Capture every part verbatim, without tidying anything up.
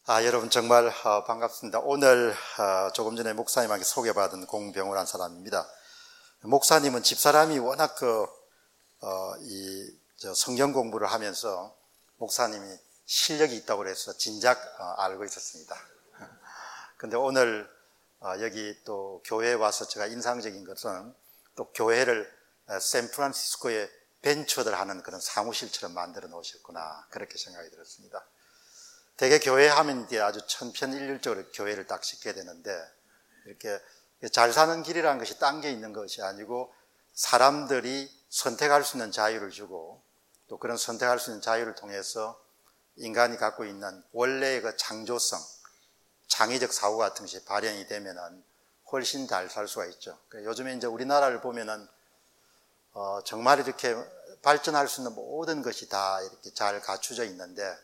아, 여러분 정말 어, 반갑습니다. 오늘 어, 조금 전에 목사님에게 소개받은 공병우라는 사람입니다. 목사님은 집사람이 워낙 그 어, 이 저 성경 공부를 하면서 목사님이 실력이 있다고 해서 진작 어, 알고 있었습니다. 근데 오늘 어, 여기 또 교회에 와서 제가 인상적인 것은 또 교회를 어, 샌프란시스코에 벤처들 하는 그런 사무실처럼 만들어 놓으셨구나, 그렇게 생각이 들었습니다. 대개 교회 하면 이제 아주 천편일률적으로 교회를 딱 짓게 되는데, 이렇게 잘 사는 길이라는 것이 딴 게 있는 것이 아니고 사람들이 선택할 수 있는 자유를 주고, 또 그런 선택할 수 있는 자유를 통해서 인간이 갖고 있는 원래의 그 창조성, 창의적 사고 같은 것이 발현이 되면은 훨씬 잘 살 수가 있죠. 요즘에 이제 우리나라를 보면은 어, 정말 이렇게 발전할 수 있는 모든 것이 다 이렇게 잘 갖춰져 있는데,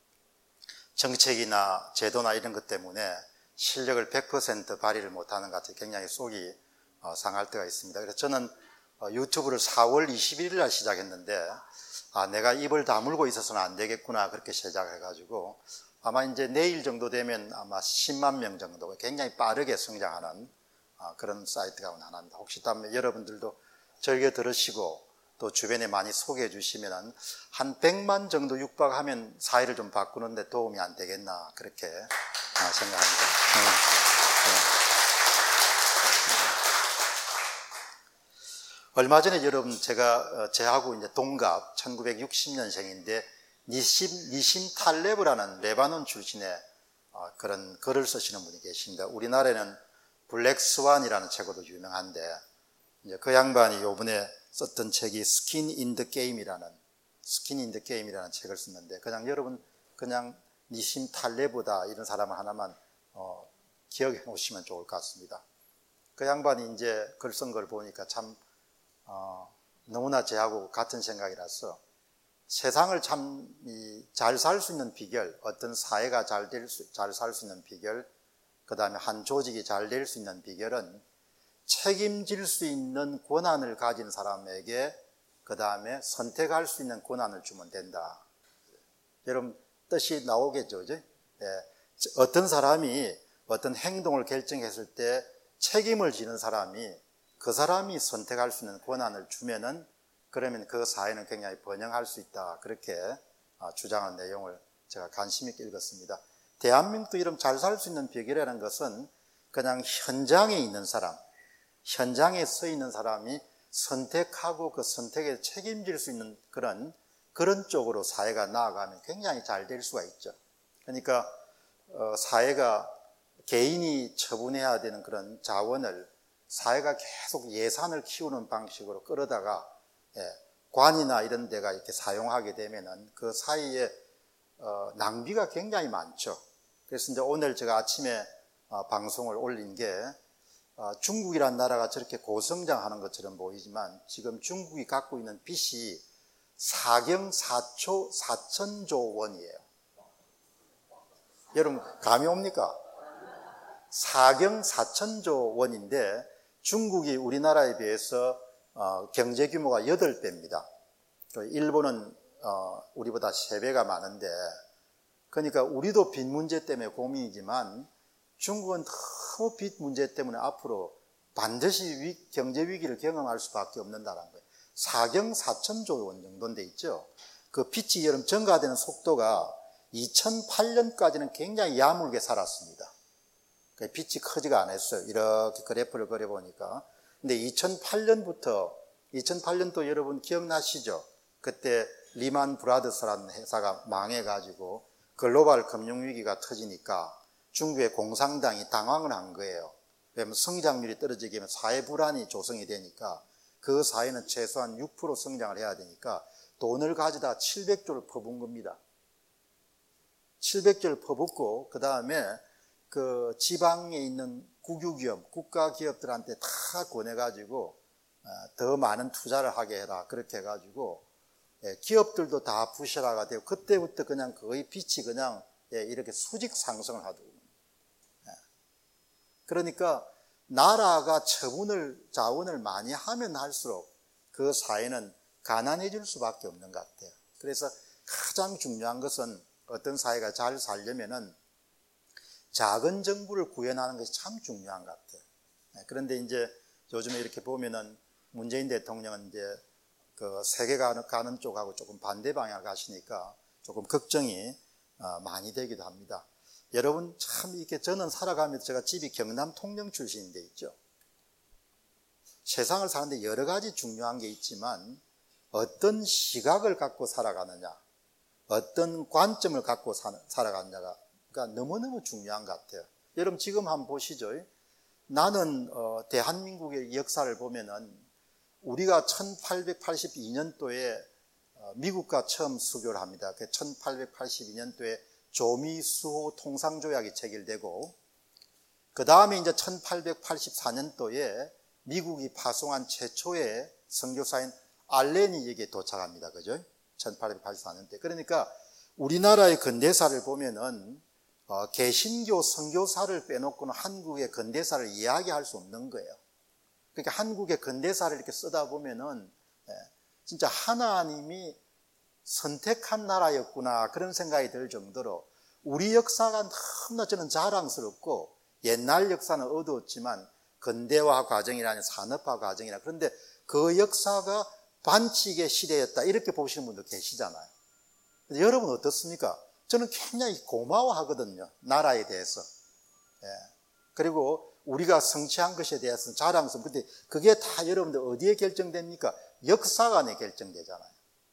정책이나 제도나 이런 것 때문에 실력을 백 퍼센트 발휘를 못하는 것 같아요. 굉장히 속이 상할 때가 있습니다. 그래서 저는 유튜브를 사월 이십일일 날 시작했는데, 아, 내가 입을 다물고 있어서는 안 되겠구나, 그렇게 시작해가지고 아마 이제 내일 정도 되면 아마 십만 명 정도, 굉장히 빠르게 성장하는 그런 사이트가 하나입니다. 혹시 다음에 여러분들도 즐겨 들으시고 또 주변에 많이 소개해 주시면 한 백만 정도 육박하면 사회를 좀 바꾸는데 도움이 안 되겠나, 그렇게 생각합니다. 네. 네. 얼마 전에 여러분, 제가 제하고 이제 동갑 천구백육십 년생인데 니심, 니심 탈레브라는 레바논 출신의 그런 글을 쓰시는 분이 계십니다. 우리나라에는 블랙스완이라는 책으로 유명한데, 이제 그 양반이 요번에 썼던 책이 스킨 인 더 게임이라는 스킨 인 더 게임이라는 책을 썼는데, 그냥 여러분 그냥 니심 탈레브다 이런 사람 하나만 어, 기억해 놓으시면 좋을 것 같습니다. 그 양반이 이제 글 쓴 걸 보니까 참 어, 너무나 저하고 같은 생각이라서, 세상을 참 잘 살 수 있는 비결, 어떤 사회가 잘 될 수, 잘 살 수 있는 비결, 그 다음에 한 조직이 잘 될 수 있는 비결은 책임질 수 있는 권한을 가진 사람에게 그 다음에 선택할 수 있는 권한을 주면 된다. 여러분 뜻이 나오겠죠, 그죠? 예. 어떤 사람이 어떤 행동을 결정했을 때 책임을 지는 사람이, 그 사람이 선택할 수 있는 권한을 주면은, 그러면 그 사회는 굉장히 번영할 수 있다, 그렇게 주장한 내용을 제가 관심 있게 읽었습니다. 대한민국도 이런 잘 살 수 있는 비결이라는 것은 그냥 현장에 있는 사람, 현장에 서 있는 사람이 선택하고 그 선택에 책임질 수 있는 그런 그런 쪽으로 사회가 나아가면 굉장히 잘 될 수가 있죠. 그러니까 어, 사회가 개인이 처분해야 되는 그런 자원을 사회가 계속 예산을 키우는 방식으로 끌어다가 예, 관이나 이런 데가 이렇게 사용하게 되면은 그 사이에 어, 낭비가 굉장히 많죠. 그래서 이제 오늘 제가 아침에 어, 방송을 올린 게 어, 중국이라는 나라가 저렇게 고성장하는 것처럼 보이지만 지금 중국이 갖고 있는 빚이 사경 사초 사천조 원이에요. 여러분 감이 옵니까? 사경 사천조 원인데 중국이 우리나라에 비해서 어, 경제 규모가 여덟 배입니다. 일본은 어, 우리보다 세 배가 많은데, 그러니까 우리도 빚 문제 때문에 고민이지만 중국은 너무 빚 문제 때문에 앞으로 반드시 위, 경제 위기를 경험할 수밖에 없는다는 거예요. 사경 사천조 원 정도 돼 있죠. 그 빚이 여러분 증가되는 속도가 이천팔 년까지는 굉장히 야물게 살았습니다. 빚이 크지가 않았어요. 이렇게 그래프를 그려보니까. 근데 이천팔 년부터, 이천팔 년도 여러분 기억나시죠? 그때 리만 브라더스라는 회사가 망해가지고 글로벌 금융위기가 터지니까 중국의 공산당이 당황을 한 거예요. 왜냐하면 성장률이 떨어지게 되면 사회 불안이 조성이 되니까 그 사회는 최소한 육 퍼센트 성장을 해야 되니까 돈을 가져다 칠백조를 퍼부은 겁니다. 칠백조를 퍼붓고 그 다음에 그 지방에 있는 국유기업, 국가기업들한테 다 권해가지고 더 많은 투자를 하게 해라, 그렇게 해가지고 기업들도 다 부실화가 되고 그때부터 그냥 거의 빚이 그냥 이렇게 수직 상승을 하더군요. 그러니까 나라가 처분을, 자원을 많이 하면 할수록 그 사회는 가난해질 수밖에 없는 것 같아요. 그래서 가장 중요한 것은 어떤 사회가 잘 살려면은 작은 정부를 구현하는 것이 참 중요한 것 같아요. 그런데 이제 요즘에 이렇게 보면은 문재인 대통령은 이제 그 세계가 가는 쪽하고 조금 반대 방향을 가시니까 조금 걱정이 많이 되기도 합니다. 여러분 참 이렇게 저는 살아가면서 제가 집이 경남 통영 출신인데 있죠. 세상을 사는데 여러 가지 중요한 게 있지만 어떤 시각을 갖고 살아가느냐, 어떤 관점을 갖고 살아가느냐가 그러니까 너무너무 중요한 것 같아요. 여러분 지금 한번 보시죠. 나는 어, 대한민국의 역사를 보면은 우리가 천팔백팔십이 년도에 어, 미국과 처음 수교를 합니다. 그 천팔백팔십이 년도에 조미수호 통상조약이 체결되고 그 다음에 이제 천팔백팔십사 년도에 미국이 파송한 최초의 선교사인 알렌이에게 도착합니다. 그죠? 천팔백팔십사 년도에. 그러니까 우리나라의 근대사를 보면은 어, 개신교 선교사를 빼놓고는 한국의 근대사를 이야기할 수 없는 거예요. 그러니까 한국의 근대사를 이렇게 쓰다 보면은 예, 진짜 하나님이 선택한 나라였구나 그런 생각이 들 정도로 우리 역사가 너무나 저는 자랑스럽고 옛날 역사는 어두웠지만 근대화 과정이라는 산업화 과정이나 그런데 그 역사가 반칙의 시대였다 이렇게 보시는 분도 계시잖아요. 근데 여러분 어떻습니까? 저는 굉장히 고마워하거든요. 나라에 대해서. 예. 그리고 우리가 성취한 것에 대해서는 자랑스러워. 근데 그게 다 여러분들 어디에 결정됩니까? 역사관에 결정되잖아요.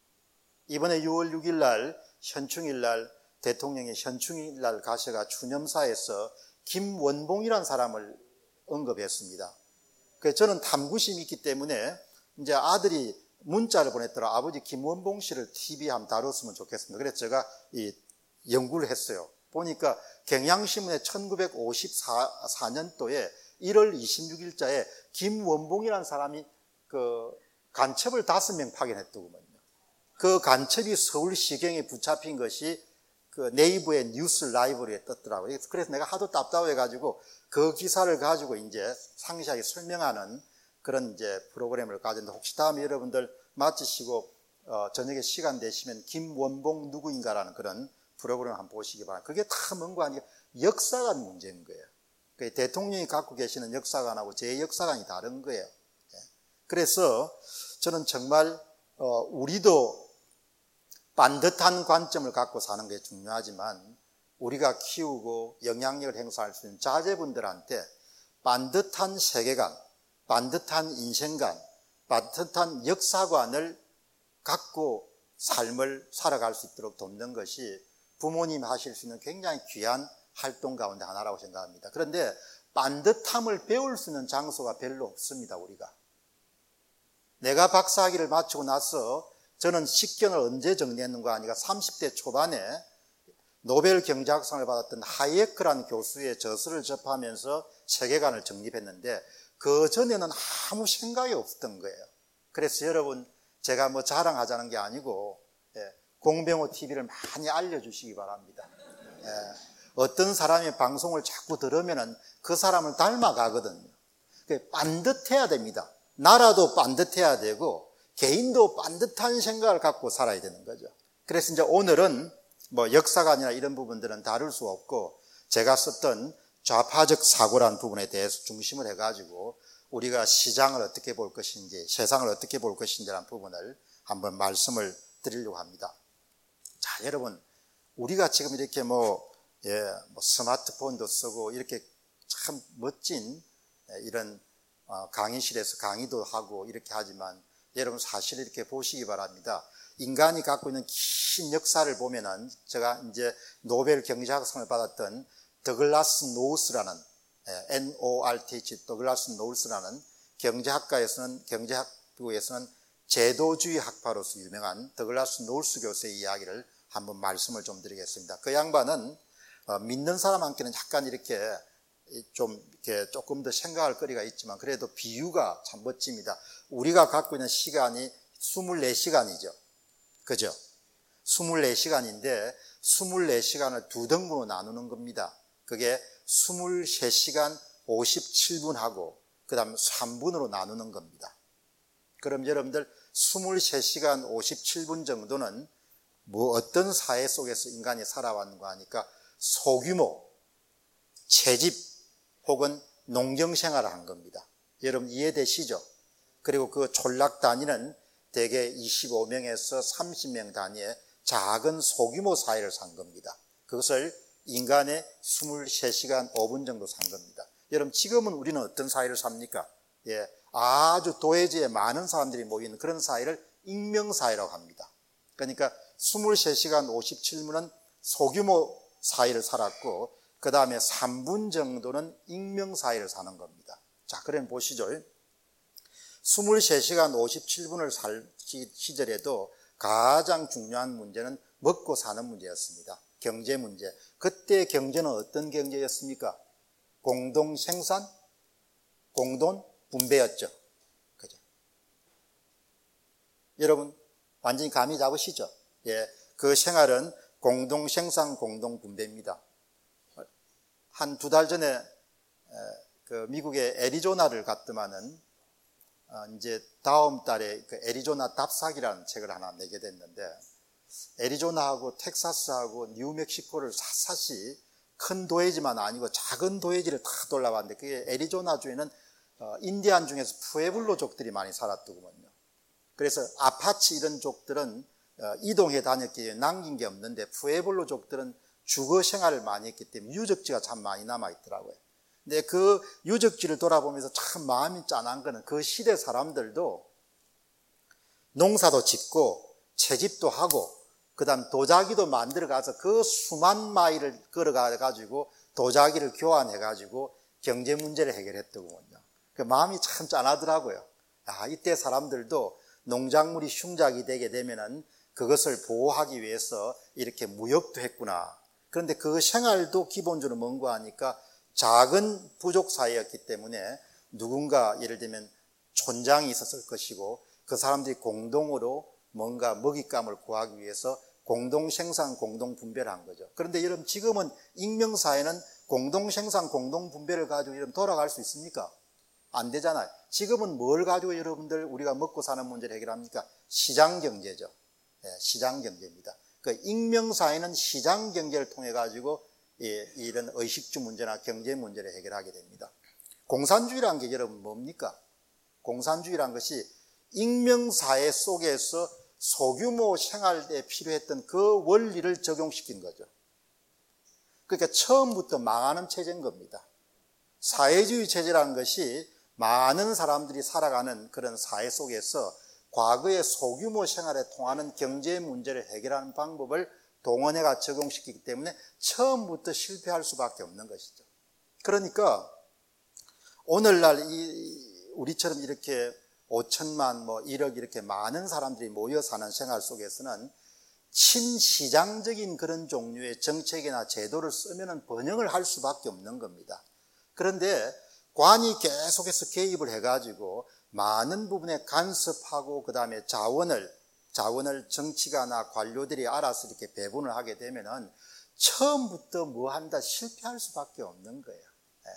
이번에 유월 육일 날 현충일 날 대통령이 현충일 날 가셔가 추념사에서 김원봉이라는 사람을 언급했습니다. 그래서 저는 탐구심이 있기 때문에 이제 아들이 문자를 보냈더라. 아버지 김원봉 씨를 티비에 한번 다뤘으면 좋겠습니다. 그래서 제가 이 연구를 했어요. 보니까 경향신문에 천구백오십사 년도에 일월 이십육일자에 김원봉이라는 사람이 그 간첩을 다섯 명 파견했더군요. 그 간첩이 서울시경에 붙잡힌 것이 그 네이버의 뉴스 라이브러리에 떴더라고요. 그래서 내가 하도 답답해가지고 그 기사를 가지고 이제 상세하게 설명하는 그런 이제 프로그램을 가졌는데 혹시 다음에 여러분들 마치시고 어, 저녁에 시간 되시면 김원봉 누구인가라는 그런 프로그램 한번 보시기 바랍니다. 그게 다 뭔가 아니라 역사관 문제인 거예요. 그 대통령이 갖고 계시는 역사관하고 제 역사관이 다른 거예요. 그래서 저는 정말 어, 우리도 반듯한 관점을 갖고 사는 게 중요하지만 우리가 키우고 영향력을 행사할 수 있는 자제분들한테 반듯한 세계관, 반듯한 인생관, 반듯한 역사관을 갖고 삶을 살아갈 수 있도록 돕는 것이 부모님 하실 수 있는 굉장히 귀한 활동 가운데 하나라고 생각합니다. 그런데 반듯함을 배울 수 있는 장소가 별로 없습니다. 우리가. 내가 박사학위를 마치고 나서 저는 식견을 언제 정리했는가 하니까 삼십 대 초반에 노벨 경제학상을 받았던 하이에크라는 교수의 저서를 접하면서 세계관을 정립했는데 그 전에는 아무 생각이 없었던 거예요. 그래서 여러분 제가 뭐 자랑하자는 게 아니고 예, 공병호 티비를 많이 알려주시기 바랍니다. 예, 어떤 사람이 방송을 자꾸 들으면 그 사람을 닮아가거든요. 반듯해야 됩니다. 나라도 반듯해야 되고 개인도 반듯한 생각을 갖고 살아야 되는 거죠. 그래서 이제 오늘은 뭐 역사관이나 이런 부분들은 다룰 수 없고 제가 썼던 좌파적 사고라는 부분에 대해서 중심을 해가지고 우리가 시장을 어떻게 볼 것인지 세상을 어떻게 볼 것인지라는 부분을 한번 말씀을 드리려고 합니다. 자, 여러분 우리가 지금 이렇게 뭐, 예, 뭐 스마트폰도 쓰고 이렇게 참 멋진 이런 강의실에서 강의도 하고 이렇게 하지만 여러분 사실 이렇게 보시기 바랍니다. 인간이 갖고 있는 긴 역사를 보면은 제가 이제 노벨 경제학상을 받았던 더글라스 노우스라는 엔 오 알 티 에이치 더글라스 노우스라는 경제학가에서는 경제학부에서는 제도주의 학파로서 유명한 더글라스 노우스 교수의 이야기를 한번 말씀을 좀 드리겠습니다. 그 양반은 믿는 사람한테는 약간 이렇게 좀 이렇게 조금 더 생각할 거리가 있지만 그래도 비유가 참 멋집니다. 우리가 갖고 있는 시간이 이십사 시간이죠. 그죠? 이십사 시간인데 이십사 시간을 두 등분으로 나누는 겁니다. 그게 이십삼 시간 오십칠 분하고 그 다음 삼 분으로 나누는 겁니다. 그럼 여러분들 이십삼 시간 오십칠 분 정도는 뭐 어떤 사회 속에서 인간이 살아왔는가 하니까 소규모 채집 혹은 농경 생활을 한 겁니다. 여러분 이해되시죠? 그리고 그 촌락 단위는 대개 이십오 명에서 삼십 명 단위의 작은 소규모 사회를 산 겁니다. 그것을 인간의 이십삼 시간 오 분 정도 산 겁니다. 여러분 지금은 우리는 어떤 사회를 삽니까? 예, 아주 도해지에 많은 사람들이 모이는 그런 사회를 익명사회라고 합니다. 그러니까 이십삼 시간 오십칠 분은 소규모 사회를 살았고 그 다음에 삼 분 정도는 익명사회를 사는 겁니다. 자, 그럼 보시죠. 이십삼 시간 오십칠 분을 살 시절에도 가장 중요한 문제는 먹고 사는 문제였습니다. 경제 문제. 그때 경제는 어떤 경제였습니까? 공동 생산, 공동 분배였죠. 그죠? 여러분 완전히 감이 잡으시죠? 예, 그 생활은 공동 생산, 공동 분배입니다. 한 두 달 전에 그 미국의 애리조나를 갔더만은 이제 다음 달에 그 애리조나 답사기라는 책을 하나 내게 됐는데, 애리조나하고 텍사스하고 뉴멕시코를 샅샅이 큰 도해지만 아니고 작은 도해지를 다 돌아봤는데, 그게 애리조나주에는 인디안 중에서 푸에블로족들이 많이 살았더군요. 그래서 아파치 이런 족들은 이동해 다녔기에 남긴 게 없는데, 푸에블로족들은 주거 생활을 많이 했기 때문에 유적지가 참 많이 남아있더라고요. 근데 그 유적지를 돌아보면서 참 마음이 짠한 거는 그 시대 사람들도 농사도 짓고 채집도 하고 그 다음 도자기도 만들어 가서 그 수만 마일을 걸어가 가지고 도자기를 교환해 가지고 경제 문제를 해결했더군요. 그 마음이 참 짠하더라고요. 아, 이때 사람들도 농작물이 흉작이 되게 되면은 그것을 보호하기 위해서 이렇게 무역도 했구나. 그런데 그 생활도 기본적으로 뭔가 하니까 작은 부족 사회였기 때문에 누군가 예를 들면 촌장이 있었을 것이고 그 사람들이 공동으로 뭔가 먹잇감을 구하기 위해서 공동 생산, 공동 분배를 한 거죠. 그런데 여러분 지금은 익명사회는 공동 생산, 공동 분배를 가지고 여러분 돌아갈 수 있습니까? 안 되잖아요. 지금은 뭘 가지고 여러분들 우리가 먹고 사는 문제를 해결합니까? 시장 경제죠. 네, 시장 경제입니다. 그 익명사회는 시장 경제를 통해 가지고 예, 이런 의식주 문제나 경제 문제를 해결하게 됩니다. 공산주의라는 게 여러분 뭡니까? 공산주의라는 것이 익명사회 속에서 소규모 생활에 필요했던 그 원리를 적용시킨 거죠. 그러니까 처음부터 망하는 체제인 겁니다. 사회주의 체제라는 것이 많은 사람들이 살아가는 그런 사회 속에서 과거의 소규모 생활에 통하는 경제 문제를 해결하는 방법을 동원해가 적용시키기 때문에 처음부터 실패할 수밖에 없는 것이죠. 그러니까 오늘날 이 우리처럼 이렇게 오천만, 뭐 일억 이렇게 많은 사람들이 모여 사는 생활 속에서는 친시장적인 그런 종류의 정책이나 제도를 쓰면은 번영을 할 수밖에 없는 겁니다. 그런데 관이 계속해서 개입을 해가지고 많은 부분에 간섭하고 그 다음에 자원을 자원을 정치가나 관료들이 알아서 이렇게 배분을 하게 되면은 처음부터 뭐 한다 실패할 수밖에 없는 거예요. 예.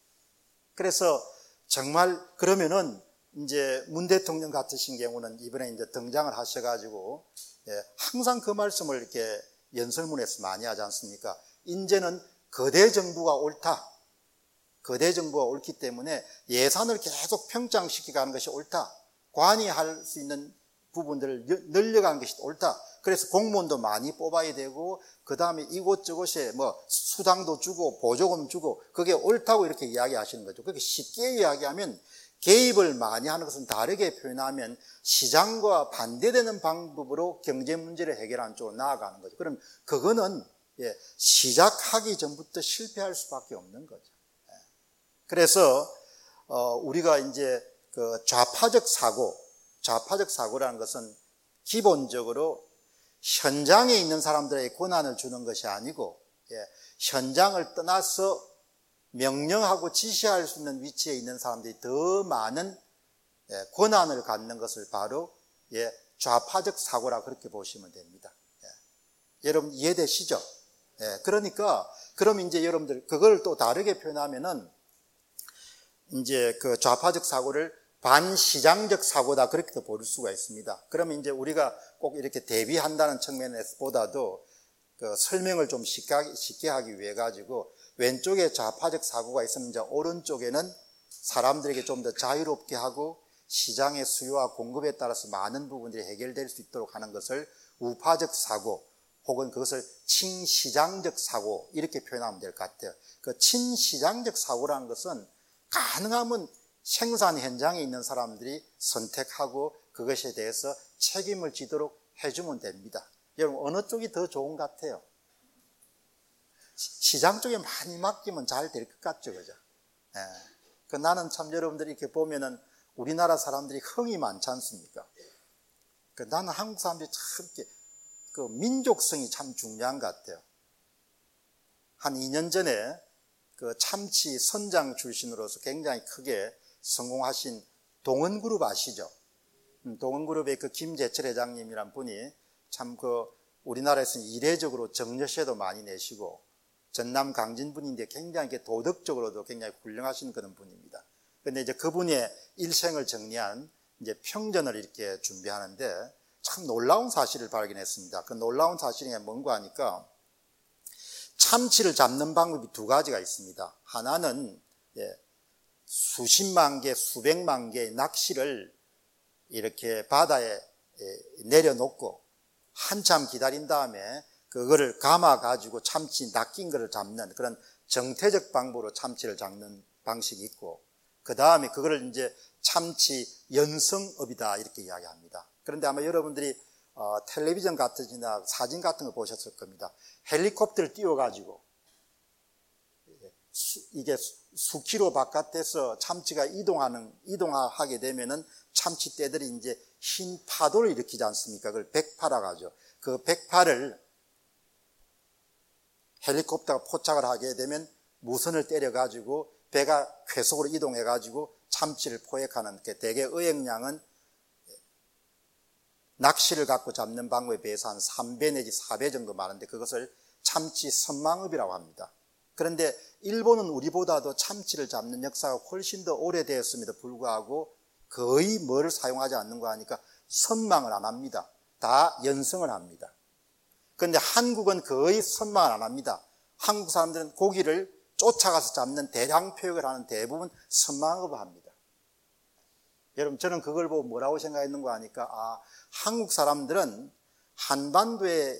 그래서 정말 그러면은 이제 문 대통령 같으신 경우는 이번에 이제 등장을 하셔가지고 예, 항상 그 말씀을 이렇게 연설문에서 많이 하지 않습니까? 이제는 거대 정부가 옳다. 거대 정부가 옳기 때문에 예산을 계속 평장시키가는 것이 옳다. 관이 할 수 있는 부분들을 늘려가는 것이 옳다. 그래서 공무원도 많이 뽑아야 되고 그 다음에 이곳저곳에 뭐 수당도 주고 보조금 주고 그게 옳다고 이렇게 이야기하시는 거죠. 그렇게 쉽게 이야기하면 개입을 많이 하는 것은 다르게 표현하면 시장과 반대되는 방법으로 경제 문제를 해결하는 쪽으로 나아가는 거죠. 그럼 그거는 예, 시작하기 전부터 실패할 수밖에 없는 거죠. 예. 그래서 어, 우리가 이제 그 좌파적 사고, 좌파적 사고라는 것은 기본적으로 현장에 있는 사람들에게 권한을 주는 것이 아니고 예, 현장을 떠나서 명령하고 지시할 수 있는 위치에 있는 사람들이 더 많은 예, 권한을 갖는 것을 바로 예, 좌파적 사고라 그렇게 보시면 됩니다. 예. 여러분 이해되시죠? 예, 그러니까 그럼 이제 여러분들 그걸 또 다르게 표현하면은 이제 그 좌파적 사고를 반시장적 사고다 그렇게도 볼 수가 있습니다. 그러면 이제 우리가 꼭 이렇게 대비한다는 측면에서보다도 그 설명을 좀 쉽게, 쉽게 하기 위해 가지고 왼쪽에 좌파적 사고가 있으면 이제 오른쪽에는 사람들에게 좀 더 자유롭게 하고 시장의 수요와 공급에 따라서 많은 부분들이 해결될 수 있도록 하는 것을 우파적 사고 혹은 그것을 친시장적 사고 이렇게 표현하면 될 것 같아요. 그 친시장적 사고라는 것은 가능하면 생산 현장에 있는 사람들이 선택하고 그것에 대해서 책임을 지도록 해주면 됩니다. 여러분 어느 쪽이 더 좋은 것 같아요? 시장 쪽에 많이 맡기면 잘 될 것 같죠, 그죠? 예. 그 나는 참 여러분들이 이렇게 보면은 우리나라 사람들이 흥이 많지 않습니까? 그 나는 한국 사람들이 참 이렇게 그 민족성이 참 중요한 것 같아요. 한 이 년 전에 그 참치 선장 출신으로서 굉장히 크게 성공하신 동원그룹 아시죠? 동원그룹의 그 김재철 회장님이란 분이 참 그 우리나라에서는 이례적으로 정여세도 많이 내시고 전남 강진분인데 굉장히 도덕적으로도 굉장히 훌륭하신 그런 분입니다. 그런데 이제 그분의 일생을 정리한 이제 평전을 이렇게 준비하는데 참 놀라운 사실을 발견했습니다. 그 놀라운 사실이 뭔가 하니까 참치를 잡는 방법이 두 가지가 있습니다. 하나는 예, 수십만 개, 수백만 개의 낚시를 이렇게 바다에 예, 내려놓고 한참 기다린 다음에 그거를 감아가지고 참치 낚인 거를 잡는 그런 정태적 방법으로 참치를 잡는 방식이 있고 그 다음에 그거를 이제 참치 연성업이다 이렇게 이야기합니다. 그런데 아마 여러분들이 어, 텔레비전 같은지나 사진 같은 거 보셨을 겁니다. 헬리콥터를 띄워가지고 수, 이게 수키로 바깥에서 참치가 이동하는 이동하게 되면은 참치떼들이 이제 흰 파도를 일으키지 않습니까? 그걸 백파라고 하죠. 그 백파를 헬리콥터가 포착을 하게 되면 무선을 때려가지고 배가 쾌속으로 이동해가지고 참치를 포획하는 게 대개 의획량은 낚시를 갖고 잡는 방법에 비해서 한 삼 배 내지 사 배 정도 많은데 그것을 참치 선망업이라고 합니다. 그런데 일본은 우리보다도 참치를 잡는 역사가 훨씬 더 오래되었음에도 불구하고 거의 뭐를 사용하지 않는 거 하니까 선망을 안 합니다. 다 연성을 합니다. 그런데 한국은 거의 선망을 안 합니다. 한국 사람들은 고기를 쫓아가서 잡는 대량 표획을 하는 대부분 선망업을 합니다. 여러분 저는 그걸 보고 뭐라고 생각했는가 하니까 아 한국 사람들은 한반도에서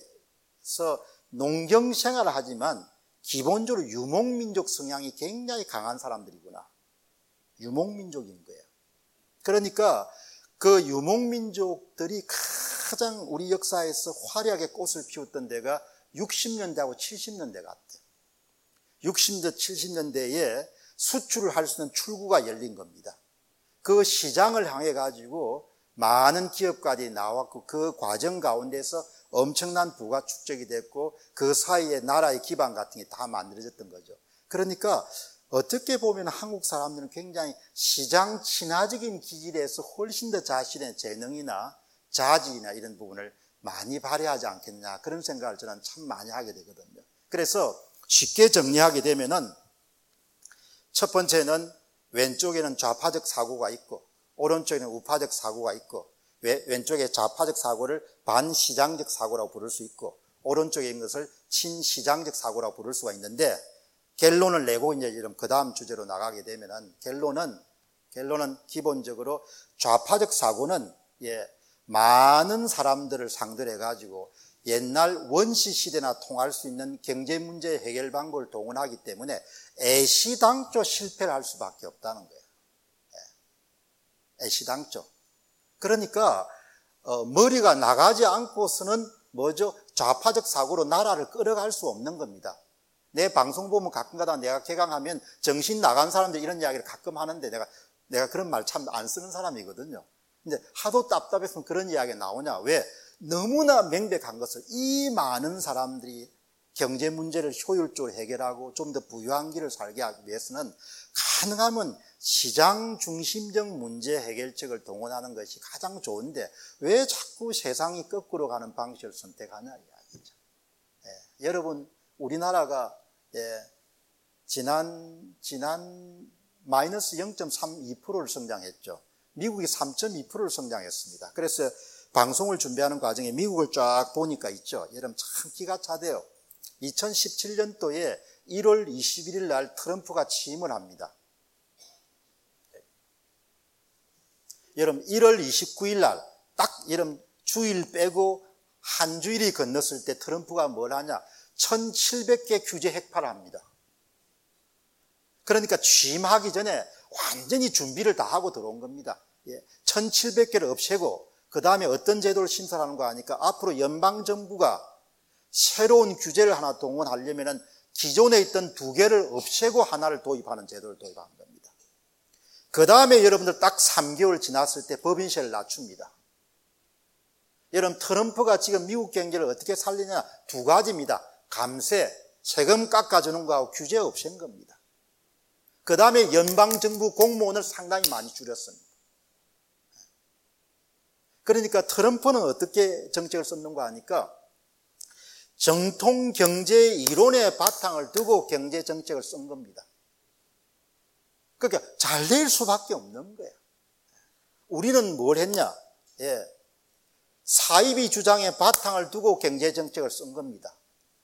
농경생활을 하지만 기본적으로 유목민족 성향이 굉장히 강한 사람들이구나. 유목민족인 거예요. 그러니까 그 유목민족들이 가장 우리 역사에서 화려하게 꽃을 피웠던 데가 육십 년대하고 칠십 년대 같아요. 육십 년대, 칠십 년대에 수출을 할 수 있는 출구가 열린 겁니다. 그 시장을 향해 가지고 많은 기업가들이 나왔고 그 과정 가운데서 엄청난 부가 축적이 됐고 그 사이에 나라의 기반 같은 게 다 만들어졌던 거죠. 그러니까 어떻게 보면 한국 사람들은 굉장히 시장 친화적인 기질에서 훨씬 더 자신의 재능이나 자질이나 이런 부분을 많이 발휘하지 않겠냐 그런 생각을 저는 참 많이 하게 되거든요. 그래서 쉽게 정리하게 되면은 첫 번째는 왼쪽에는 좌파적 사고가 있고 오른쪽에는 우파적 사고가 있고 왼쪽에 좌파적 사고를 반시장적 사고라고 부를 수 있고 오른쪽에 있는 것을 친시장적 사고라고 부를 수가 있는데 결론을 내고 이제 이런 그 다음 주제로 나가게 되면은 결론은 결론은 기본적으로 좌파적 사고는 예 많은 사람들을 상대로 해가지고 옛날 원시 시대나 통할 수 있는 경제 문제 해결 방법을 동원하기 때문에 애시당초 실패를 할 수밖에 없다는 거예요. 예. 애시당초. 그러니까 어, 머리가 나가지 않고서는 뭐죠? 좌파적 사고로 나라를 끌어갈 수 없는 겁니다. 내 방송 보면 가끔가다 내가 개강하면 정신 나간 사람들 이런 이야기를 가끔 하는데 내가 내가 그런 말 참 안 쓰는 사람이거든요. 근데 하도 답답해서 그런 이야기가 나오냐? 왜? 너무나 명백한 것을 이 많은 사람들이 경제 문제를 효율적으로 해결하고 좀 더 부유한 길을 살게 하기 위해서는 가능하면 시장 중심적 문제 해결책을 동원하는 것이 가장 좋은데 왜 자꾸 세상이 거꾸로 가는 방식을 선택하냐 이야기죠. 예, 여러분 우리나라가 예, 지난 지난 마이너스 영 점 삼이 퍼센트를 성장했죠. 미국이 삼 점 이 퍼센트를 성장했습니다. 그래서 방송을 준비하는 과정에 미국을 쫙 보니까 있죠. 여러분 참 기가 차대요. 이천십칠 년도에 일월 이십일일 날 트럼프가 취임을 합니다. 여러분 일월 이십구일 날 딱 여러분 주일 빼고 한 주일이 건넜을 때 트럼프가 뭘 하냐? 천칠백 개 규제 핵파를 합니다. 그러니까 취임하기 전에 완전히 준비를 다 하고 들어온 겁니다. 예, 천칠백 개를 없애고 그 다음에 어떤 제도를 신설하는 거 아니까 앞으로 연방정부가 새로운 규제를 하나 동원하려면 기존에 있던 두 개를 없애고 하나를 도입하는 제도를 도입한 겁니다. 그 다음에 여러분들 딱 삼 개월 지났을 때 법인세를 낮춥니다. 여러분 트럼프가 지금 미국 경제를 어떻게 살리냐? 두 가지입니다. 감세, 세금 깎아주는 거하고 규제 없앤 겁니다. 그 다음에 연방정부 공무원을 상당히 많이 줄였습니다. 그러니까 트럼프는 어떻게 정책을 썼는 거 아니까 정통 경제 이론의 바탕을 두고 경제 정책을 쓴 겁니다. 그러니까 잘 될 수밖에 없는 거예요. 우리는 뭘 했냐? 예. 사이비 주장의 바탕을 두고 경제 정책을 쓴 겁니다.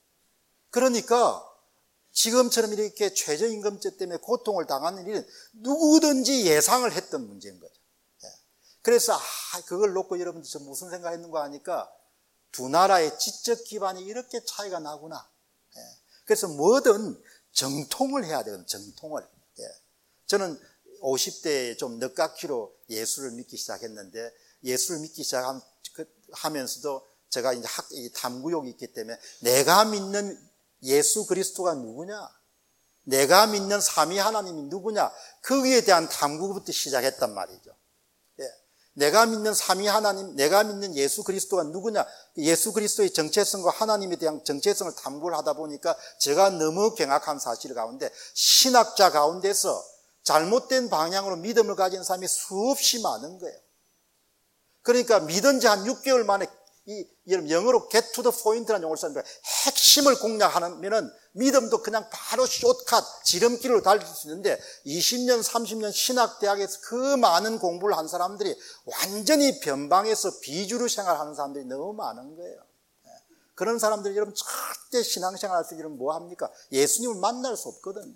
그러니까 지금처럼 이렇게 최저임금제 때문에 고통을 당하는 일은 누구든지 예상을 했던 문제인 거죠. 그래서 아, 그걸 놓고 여러분들 무슨 생각했는 거 아니까 두 나라의 지적 기반이 이렇게 차이가 나구나. 그래서 뭐든 정통을 해야 되거든요. 정통을. 저는 오십 대에 좀 늦깎이로 예수를 믿기 시작했는데 예수를 믿기 시작하면서도 제가 이제 학, 탐구욕이 있기 때문에 내가 믿는 예수 그리스도가 누구냐? 내가 믿는 삼위 하나님이 누구냐? 거기에 대한 탐구부터 시작했단 말이죠. 예. 내가 믿는 삼위 하나님, 내가 믿는 예수 그리스도가 누구냐? 예수 그리스도의 정체성과 하나님에 대한 정체성을 탐구를 하다 보니까 제가 너무 경악한 사실 가운데 신학자 가운데서 잘못된 방향으로 믿음을 가진 사람이 수없이 많은 거예요. 그러니까 믿은 지 한 육 개월 만에 이 영어로 get to the point라는 용어를 썼는데 핵심을 공략하면은 믿음도 그냥 바로 숏컷 지름길로 달릴 수 있는데 이십 년 삼십 년 신학대학에서 그 많은 공부를 한 사람들이 완전히 변방에서 비주류 생활하는 사람들이 너무 많은 거예요. 그런 사람들이 여러분 절대 신앙생활 할 때 여러분 뭐 합니까? 예수님을 만날 수 없거든요.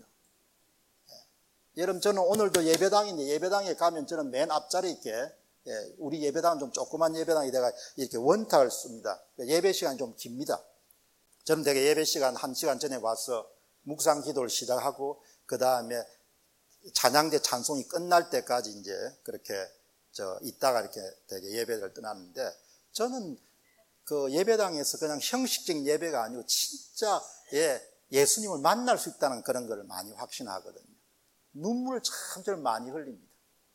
여러분 저는 오늘도 예배당인데 예배당에 가면 저는 맨 앞자리에 있게 예, 우리 예배당은 좀 조그만 예배당이 내가 이렇게 원탁을 씁니다. 예배 시간이 좀 깁니다. 저는 되게 예배 시간 한 시간 전에 와서 묵상 기도를 시작하고 그 다음에 찬양대 찬송이 끝날 때까지 이제 그렇게 저 있다가 이렇게 되게 예배를 떠났는데 저는 그 예배당에서 그냥 형식적인 예배가 아니고 진짜 예, 예수님을 만날 수 있다는 그런 걸 많이 확신하거든요. 눈물을 참 많이 흘립니다.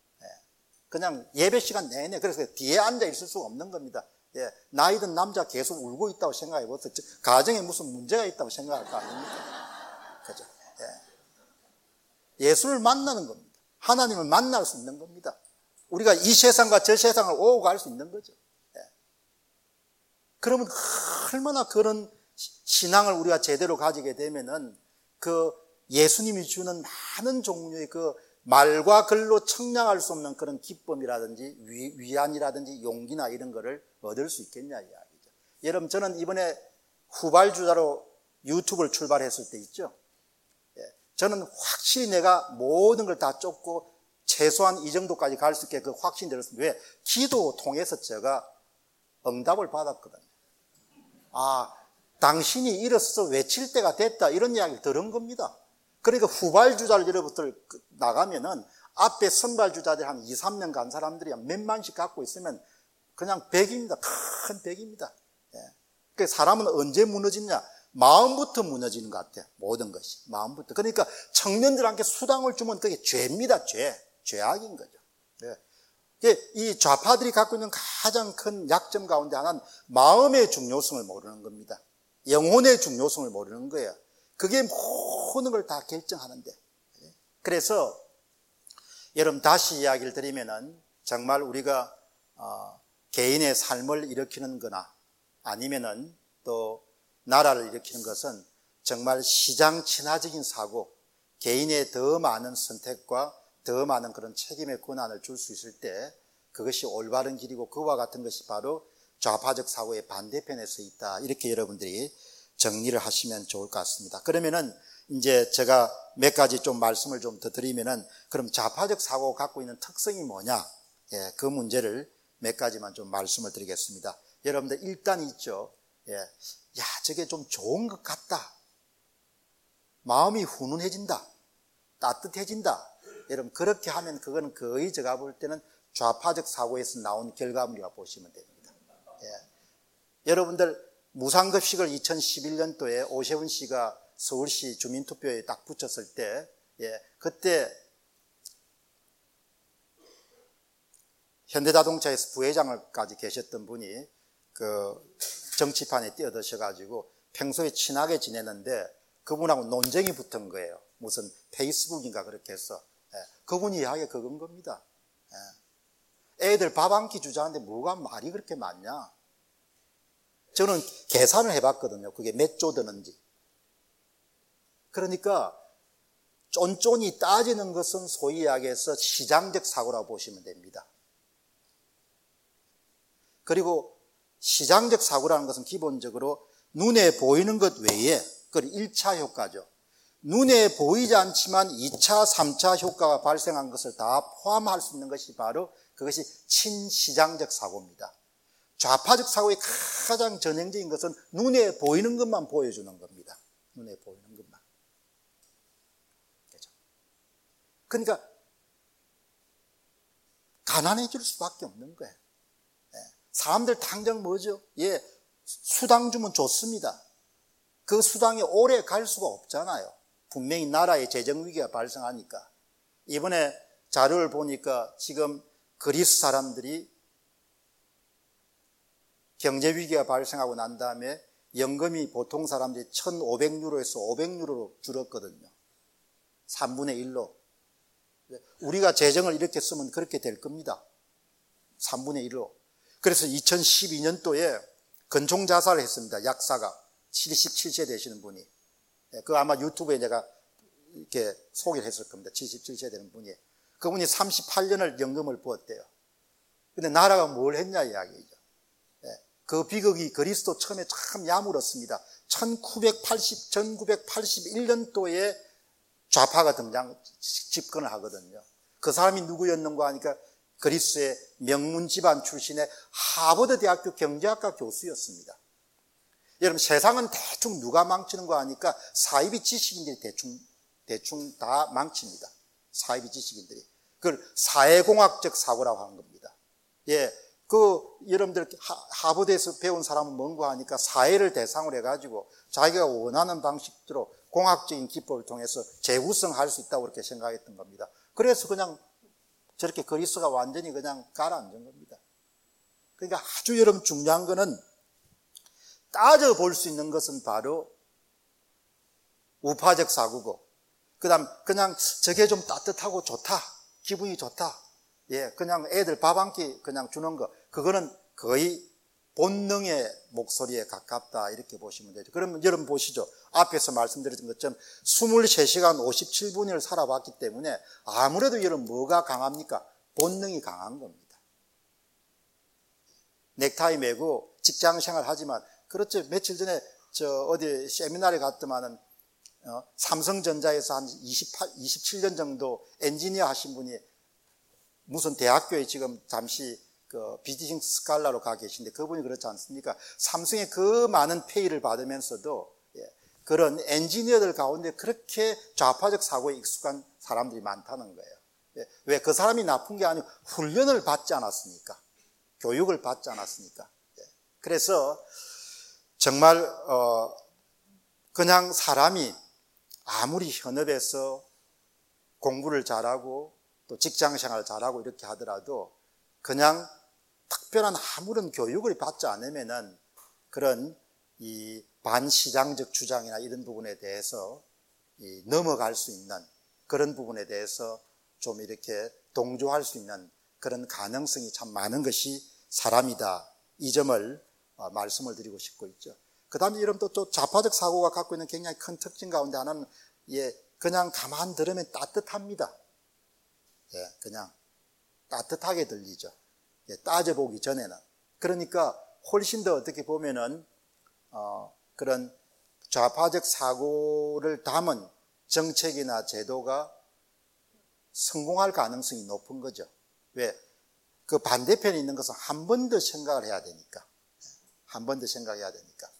그냥 예배 시간 내내 그래서 뒤에 앉아 있을 수가 없는 겁니다. 예, 나이든 남자 계속 울고 있다고 생각해 보세요. 가정에 무슨 문제가 있다고 생각할 거 아닙니까? 그죠? 예. 예수를 만나는 겁니다. 하나님을 만날 수 있는 겁니다. 우리가 이 세상과 저 세상을 오고 갈 수 있는 거죠. 예. 그러면 얼마나 그런 신앙을 우리가 제대로 가지게 되면은 그 예수님이 주는 많은 종류의 그 말과 글로 청량할 수 없는 그런 기쁨이라든지 위, 위안이라든지 용기나 이런 거를 얻을 수 있겠냐 이야기죠. 여러분 저는 이번에 후발주자로 유튜브를 출발했을 때 있죠. 예, 저는 확실히 내가 모든 걸 다 쫓고 최소한 이 정도까지 갈 수 있게 그 확신이 들었습니다. 왜? 기도 통해서 제가 응답을 받았거든요. 아, 당신이 일어서서 외칠 때가 됐다 이런 이야기를 들은 겁니다. 그러니까 후발주자를 여러분들 나가면은 앞에 선발주자들 한 이, 삼 년 간 사람들이 몇만씩 갖고 있으면 그냥 백입니다. 큰 백입니다. 예. 그 사람은 언제 무너지냐? 마음부터 무너지는 것 같아요. 모든 것이. 마음부터. 그러니까 청년들한테 수당을 주면 그게 죄입니다. 죄. 죄악인 거죠. 예. 이 좌파들이 갖고 있는 가장 큰 약점 가운데 하나는 마음의 중요성을 모르는 겁니다. 영혼의 중요성을 모르는 거예요. 그게 모든 걸 다 결정하는데. 그래서 여러분 다시 이야기를 드리면은 정말 우리가 어, 개인의 삶을 일으키는 거나 아니면은 또 나라를 일으키는 것은 정말 시장 친화적인 사고, 개인의 더 많은 선택과 더 많은 그런 책임의 권한을 줄 수 있을 때 그것이 올바른 길이고 그와 같은 것이 바로 좌파적 사고의 반대편에 서 있다. 이렇게 여러분들이 정리를 하시면 좋을 것 같습니다. 그러면은 이제 제가 몇 가지 좀 말씀을 좀 더 드리면은 그럼 좌파적 사고가 갖고 있는 특성이 뭐냐? 예, 그 문제를 몇 가지만 좀 말씀을 드리겠습니다. 여러분들 일단 있죠. 예, 야, 저게 좀 좋은 것 같다. 마음이 훈훈해진다. 따뜻해진다. 여러분 그렇게 하면 그거는 거의 제가 볼 때는 좌파적 사고에서 나온 결과물이라고 보시면 됩니다. 예. 여러분들 무상급식을 이천십일 년도에 오세훈 씨가 서울시 주민투표에 딱 붙였을 때, 예, 그때 현대자동차에서 부회장을까지 계셨던 분이 그 정치판에 뛰어드셔가지고 평소에 친하게 지내는데 그분하고 논쟁이 붙은 거예요. 무슨 페이스북인가 그렇게 해서. 예, 그분이 이야기가 그건 겁니다. 예. 애들 밥 한 끼 주자는데 뭐가 말이 그렇게 많냐? 저는 계산을 해봤거든요. 그게 몇 조 드는지. 그러니까 쫀쫀이 따지는 것은 소위 이야기해서 시장적 사고라고 보시면 됩니다. 그리고 시장적 사고라는 것은 기본적으로 눈에 보이는 것 외에 그 일 차 효과죠. 눈에 보이지 않지만 이 차, 삼 차 효과가 발생한 것을 다 포함할 수 있는 것이 바로 그것이 친시장적 사고입니다. 좌파적 사고의 가장 전형적인 것은 눈에 보이는 것만 보여주는 겁니다. 눈에 보이는 것만. 그렇죠? 그러니까 가난해질 수밖에 없는 거예요. 사람들 당장 뭐죠? 예, 수당 주면 좋습니다. 그 수당이 오래 갈 수가 없잖아요. 분명히 나라의 재정 위기가 발생하니까. 이번에 자료를 보니까 지금 그리스 사람들이 경제 위기가 발생하고 난 다음에 연금이 보통 사람들이 천오백 유로에서 오백 유로로 줄었거든요. 삼분의 일로. 우리가 재정을 이렇게 쓰면 그렇게 될 겁니다. 삼분의 일로. 그래서 이천십이 년도에 근총 자살을 했습니다. 약사가 칠십칠 세 되시는 분이. 그 아마 유튜브에 내가 이렇게 소개를 했을 겁니다. 칠십칠 세 되는 분이. 그분이 삼십팔 년을 연금을 부었대요. 근데 나라가 뭘 했냐 이야기죠. 그 비극이 그리스도 처음에 참 야물었습니다. 천구백팔십, 천구백팔십일 년도에 좌파가 등장, 집권을 하거든요. 그 사람이 누구였는가 하니까 그리스의 명문 집안 출신의 하버드 대학교 경제학과 교수였습니다. 여러분 세상은 대충 누가 망치는 거 하니까 사이비 지식인들이 대충 대충 다 망칩니다. 사이비 지식인들이. 그걸 사회공학적 사고라고 하는 겁니다. 예, 그 여러분들 하버드에서 배운 사람은 뭔가 하니까 사회를 대상으로 해가지고 자기가 원하는 방식대로 공학적인 기법을 통해서 재구성할 수 있다고 그렇게 생각했던 겁니다. 그래서 그냥 저렇게 그리스가 완전히 그냥 가라앉은 겁니다. 그러니까 아주 여러분 중요한 거는 따져볼 수 있는 것은 바로 우파적 사고고, 그 다음 그냥 저게 좀 따뜻하고 좋다, 기분이 좋다, 예, 그냥 애들 밥 한 끼 그냥 주는 거, 그거는 거의 본능의 목소리에 가깝다 이렇게 보시면 되죠. 그러면 여러분 보시죠. 앞에서 말씀드렸던 것처럼 이십삼 시간 오십칠 분을 살아봤기 때문에 아무래도 여러분 뭐가 강합니까? 본능이 강한 겁니다. 넥타이 매고 직장 생활 하지만, 그렇죠. 며칠 전에 저 어디 세미나에 갔더만은 어, 삼성전자에서 한 이십팔, 이십칠 년 정도 엔지니어 하신 분이 무슨 대학교에 지금 잠시 그 비즈니스 스칼라로 가 계신데 그분이 그렇지 않습니까? 삼성의 그 많은 페이를 받으면서도 예, 그런 엔지니어들 가운데 그렇게 좌파적 사고에 익숙한 사람들이 많다는 거예요. 예, 왜 그 사람이 나쁜 게 아니고 훈련을 받지 않았습니까? 교육을 받지 않았습니까? 예, 그래서 정말 어, 그냥 사람이 아무리 현업에서 공부를 잘하고 또 직장생활을 잘하고 이렇게 하더라도 그냥 특별한 아무런 교육을 받지 않으면은 그런 이 반시장적 주장이나 이런 부분에 대해서 이 넘어갈 수 있는 그런 부분에 대해서 좀 이렇게 동조할 수 있는 그런 가능성이 참 많은 것이 사람이다. 이 점을 말씀을 드리고 싶고 있죠. 그 다음에 여러분 또 좌파적 사고가 갖고 있는 굉장히 큰 특징 가운데 하나는 예, 그냥 가만 들으면 따뜻합니다. 예, 그냥 따뜻하게 들리죠. 예, 따져보기 전에는. 그러니까 훨씬 더 어떻게 보면은 어, 그런 좌파적 사고를 담은 정책이나 제도가 성공할 가능성이 높은 거죠. 왜? 그 반대편에 있는 것은 한 번 더 생각을 해야 되니까. 한 번 더 생각해야 되니까.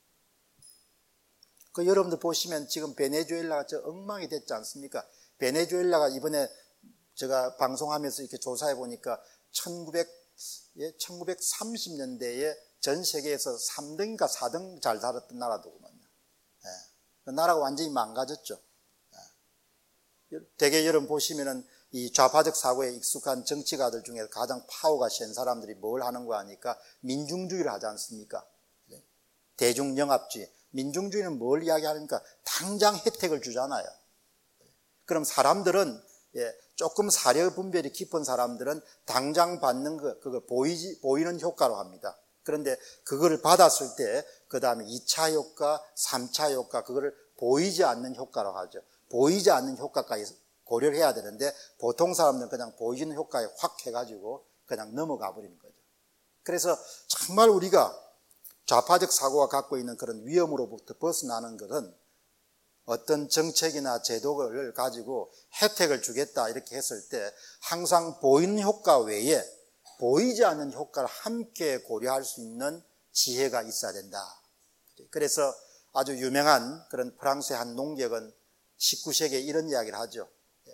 그 여러분들 보시면 지금 베네수엘라가 저 엉망이 됐지 않습니까? 베네수엘라가 이번에 제가 방송하면서 이렇게 조사해 보니까 천구백, 예, 천구백삼십 년대에 전 세계에서 삼 등인가 사 등 잘 살았던 나라더구만요. 예. 그 나라가 완전히 망가졌죠. 예. 대개 여러분 보시면은 이 좌파적 사고에 익숙한 정치가들 중에 가장 파워가 센 사람들이 뭘 하는 거 하니까 민중주의를 하지 않습니까? 예. 대중영합주의. 민중주의는 뭘 이야기하니까 당장 혜택을 주잖아요. 그럼 사람들은, 예, 조금 사려 분별이 깊은 사람들은 당장 받는 거, 그걸 보이지, 보이는 효과로 합니다. 그런데 그거를 받았을 때, 그 다음에 이 차 효과, 삼 차 효과, 그거를 보이지 않는 효과로 하죠. 보이지 않는 효과까지 고려를 해야 되는데, 보통 사람들은 그냥 보이는 효과에 확 해가지고 그냥 넘어가 버리는 거죠. 그래서 정말 우리가 좌파적 사고가 갖고 있는 그런 위험으로부터 벗어나는 것은 어떤 정책이나 제도를 가지고 혜택을 주겠다 이렇게 했을 때 항상 보이는 효과 외에 보이지 않는 효과를 함께 고려할 수 있는 지혜가 있어야 된다. 그래서 아주 유명한 그런 프랑스의 한 농객은 십구 세기에 이런 이야기를 하죠.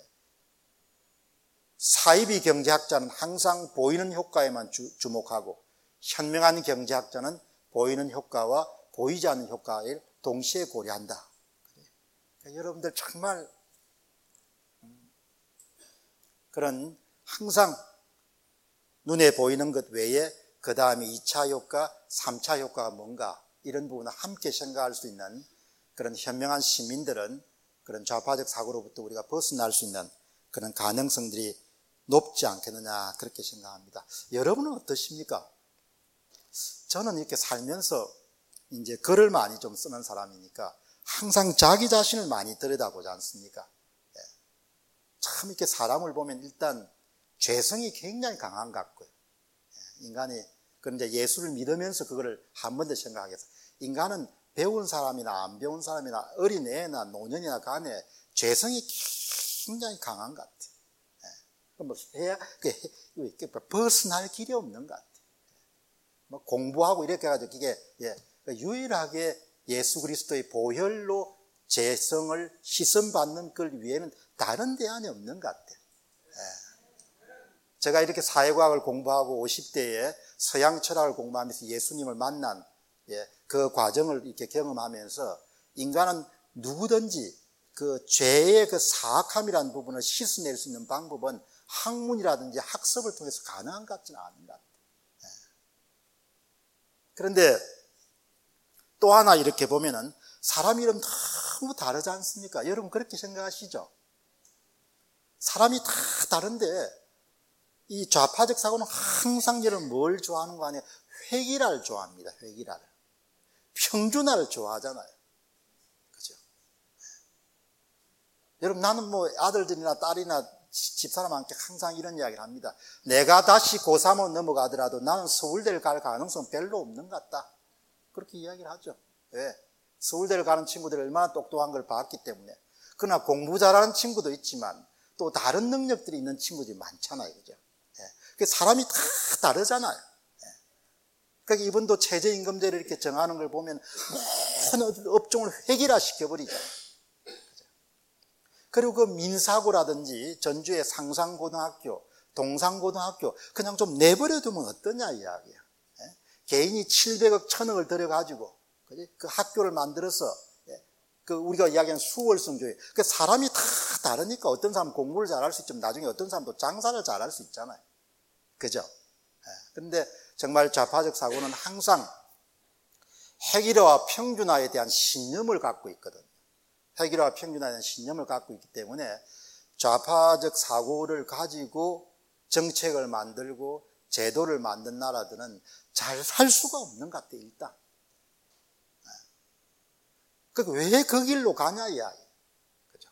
사이비 경제학자는 항상 보이는 효과에만 주, 주목하고 현명한 경제학자는 보이는 효과와 보이지 않는 효과를 동시에 고려한다. 그러니까 여러분들 정말 그런 항상 눈에 보이는 것 외에 그 다음에 이 차 효과, 삼 차 효과가 뭔가 이런 부분을 함께 생각할 수 있는 그런 현명한 시민들은 그런 좌파적 사고로부터 우리가 벗어날 수 있는 그런 가능성들이 높지 않겠느냐 그렇게 생각합니다. 여러분은 어떠십니까? 저는 이렇게 살면서 이제 글을 많이 좀 쓰는 사람이니까 항상 자기 자신을 많이 들여다보지 않습니까? 예. 참 이렇게 사람을 보면 일단 죄성이 굉장히 강한 것 같고요. 예. 인간이 그런데 예수를 믿으면서 그거를 한 번 더 생각하겠어요. 인간은 배운 사람이나 안 배운 사람이나 어린애나 노년이나 간에 죄성이 굉장히 강한 것 같아요. 예. 뭐 해야 벗어날 길이 없는 것 같아요. 뭐 공부하고 이렇게 해가지고 이게 예, 유일하게 예수 그리스도의 보혈로 죄성을 씻음받는 걸 위에는 다른 대안이 없는 것 같아요. 예. 제가 이렇게 사회과학을 공부하고 오십 대에 서양 철학을 공부하면서 예수님을 만난 예, 그 과정을 이렇게 경험하면서 인간은 누구든지 그 죄의 그 사악함이라는 부분을 씻어낼 수 있는 방법은 학문이라든지 학습을 통해서 가능한 것 같지는 않은 것 같아요. 그런데 또 하나 이렇게 보면은 사람 이름 너무 다르지 않습니까? 여러분 그렇게 생각하시죠? 사람이 다 다른데 이 좌파적 사고는 항상 여러분 뭘 좋아하는 거 아니에요? 회기라를 좋아합니다. 회기라를. 평준화를 좋아하잖아요. 그죠? 여러분 나는 뭐 아들들이나 딸이나 집사람한테 항상 이런 이야기를 합니다. 내가 다시 고삼으로 넘어가더라도 나는 서울대를 갈 가능성은 별로 없는 것 같다. 그렇게 이야기를 하죠. 왜? 서울대를 가는 친구들이 얼마나 똑똑한 걸 봤기 때문에. 그러나 공부 잘하는 친구도 있지만 또 다른 능력들이 있는 친구들이 많잖아요. 그죠? 예. 사람이 다 다르잖아요. 예. 그러니까 이분도 최저임금제를 이렇게 정하는 걸 보면 모든 업종을 획일화 시켜버리죠. 그리고 그 민사고라든지 전주의 상상고등학교, 동상고등학교 그냥 좀 내버려두면 어떠냐 이야기야. 예? 개인이 칠백억, 천억을 들여가지고 그지? 그 학교를 만들어서 예? 그 우리가 이야기하는 수월성 교육. 그 사람이 다 다르니까 어떤 사람은 공부를 잘할 수 있지만 나중에 어떤 사람도 장사를 잘할 수 있잖아요. 그죠? 예. 그런데 정말 좌파적 사고는 항상 획일화와 평준화에 대한 신념을 갖고 있거든요. 획일화와 평준화에 대한 신념을 갖고 있기 때문에 좌파적 사고를 가지고 정책을 만들고 제도를 만든 나라들은 잘 살 수가 없는 것 같아요, 일단. 그 왜 그 길로 가냐, 이야기. 그죠?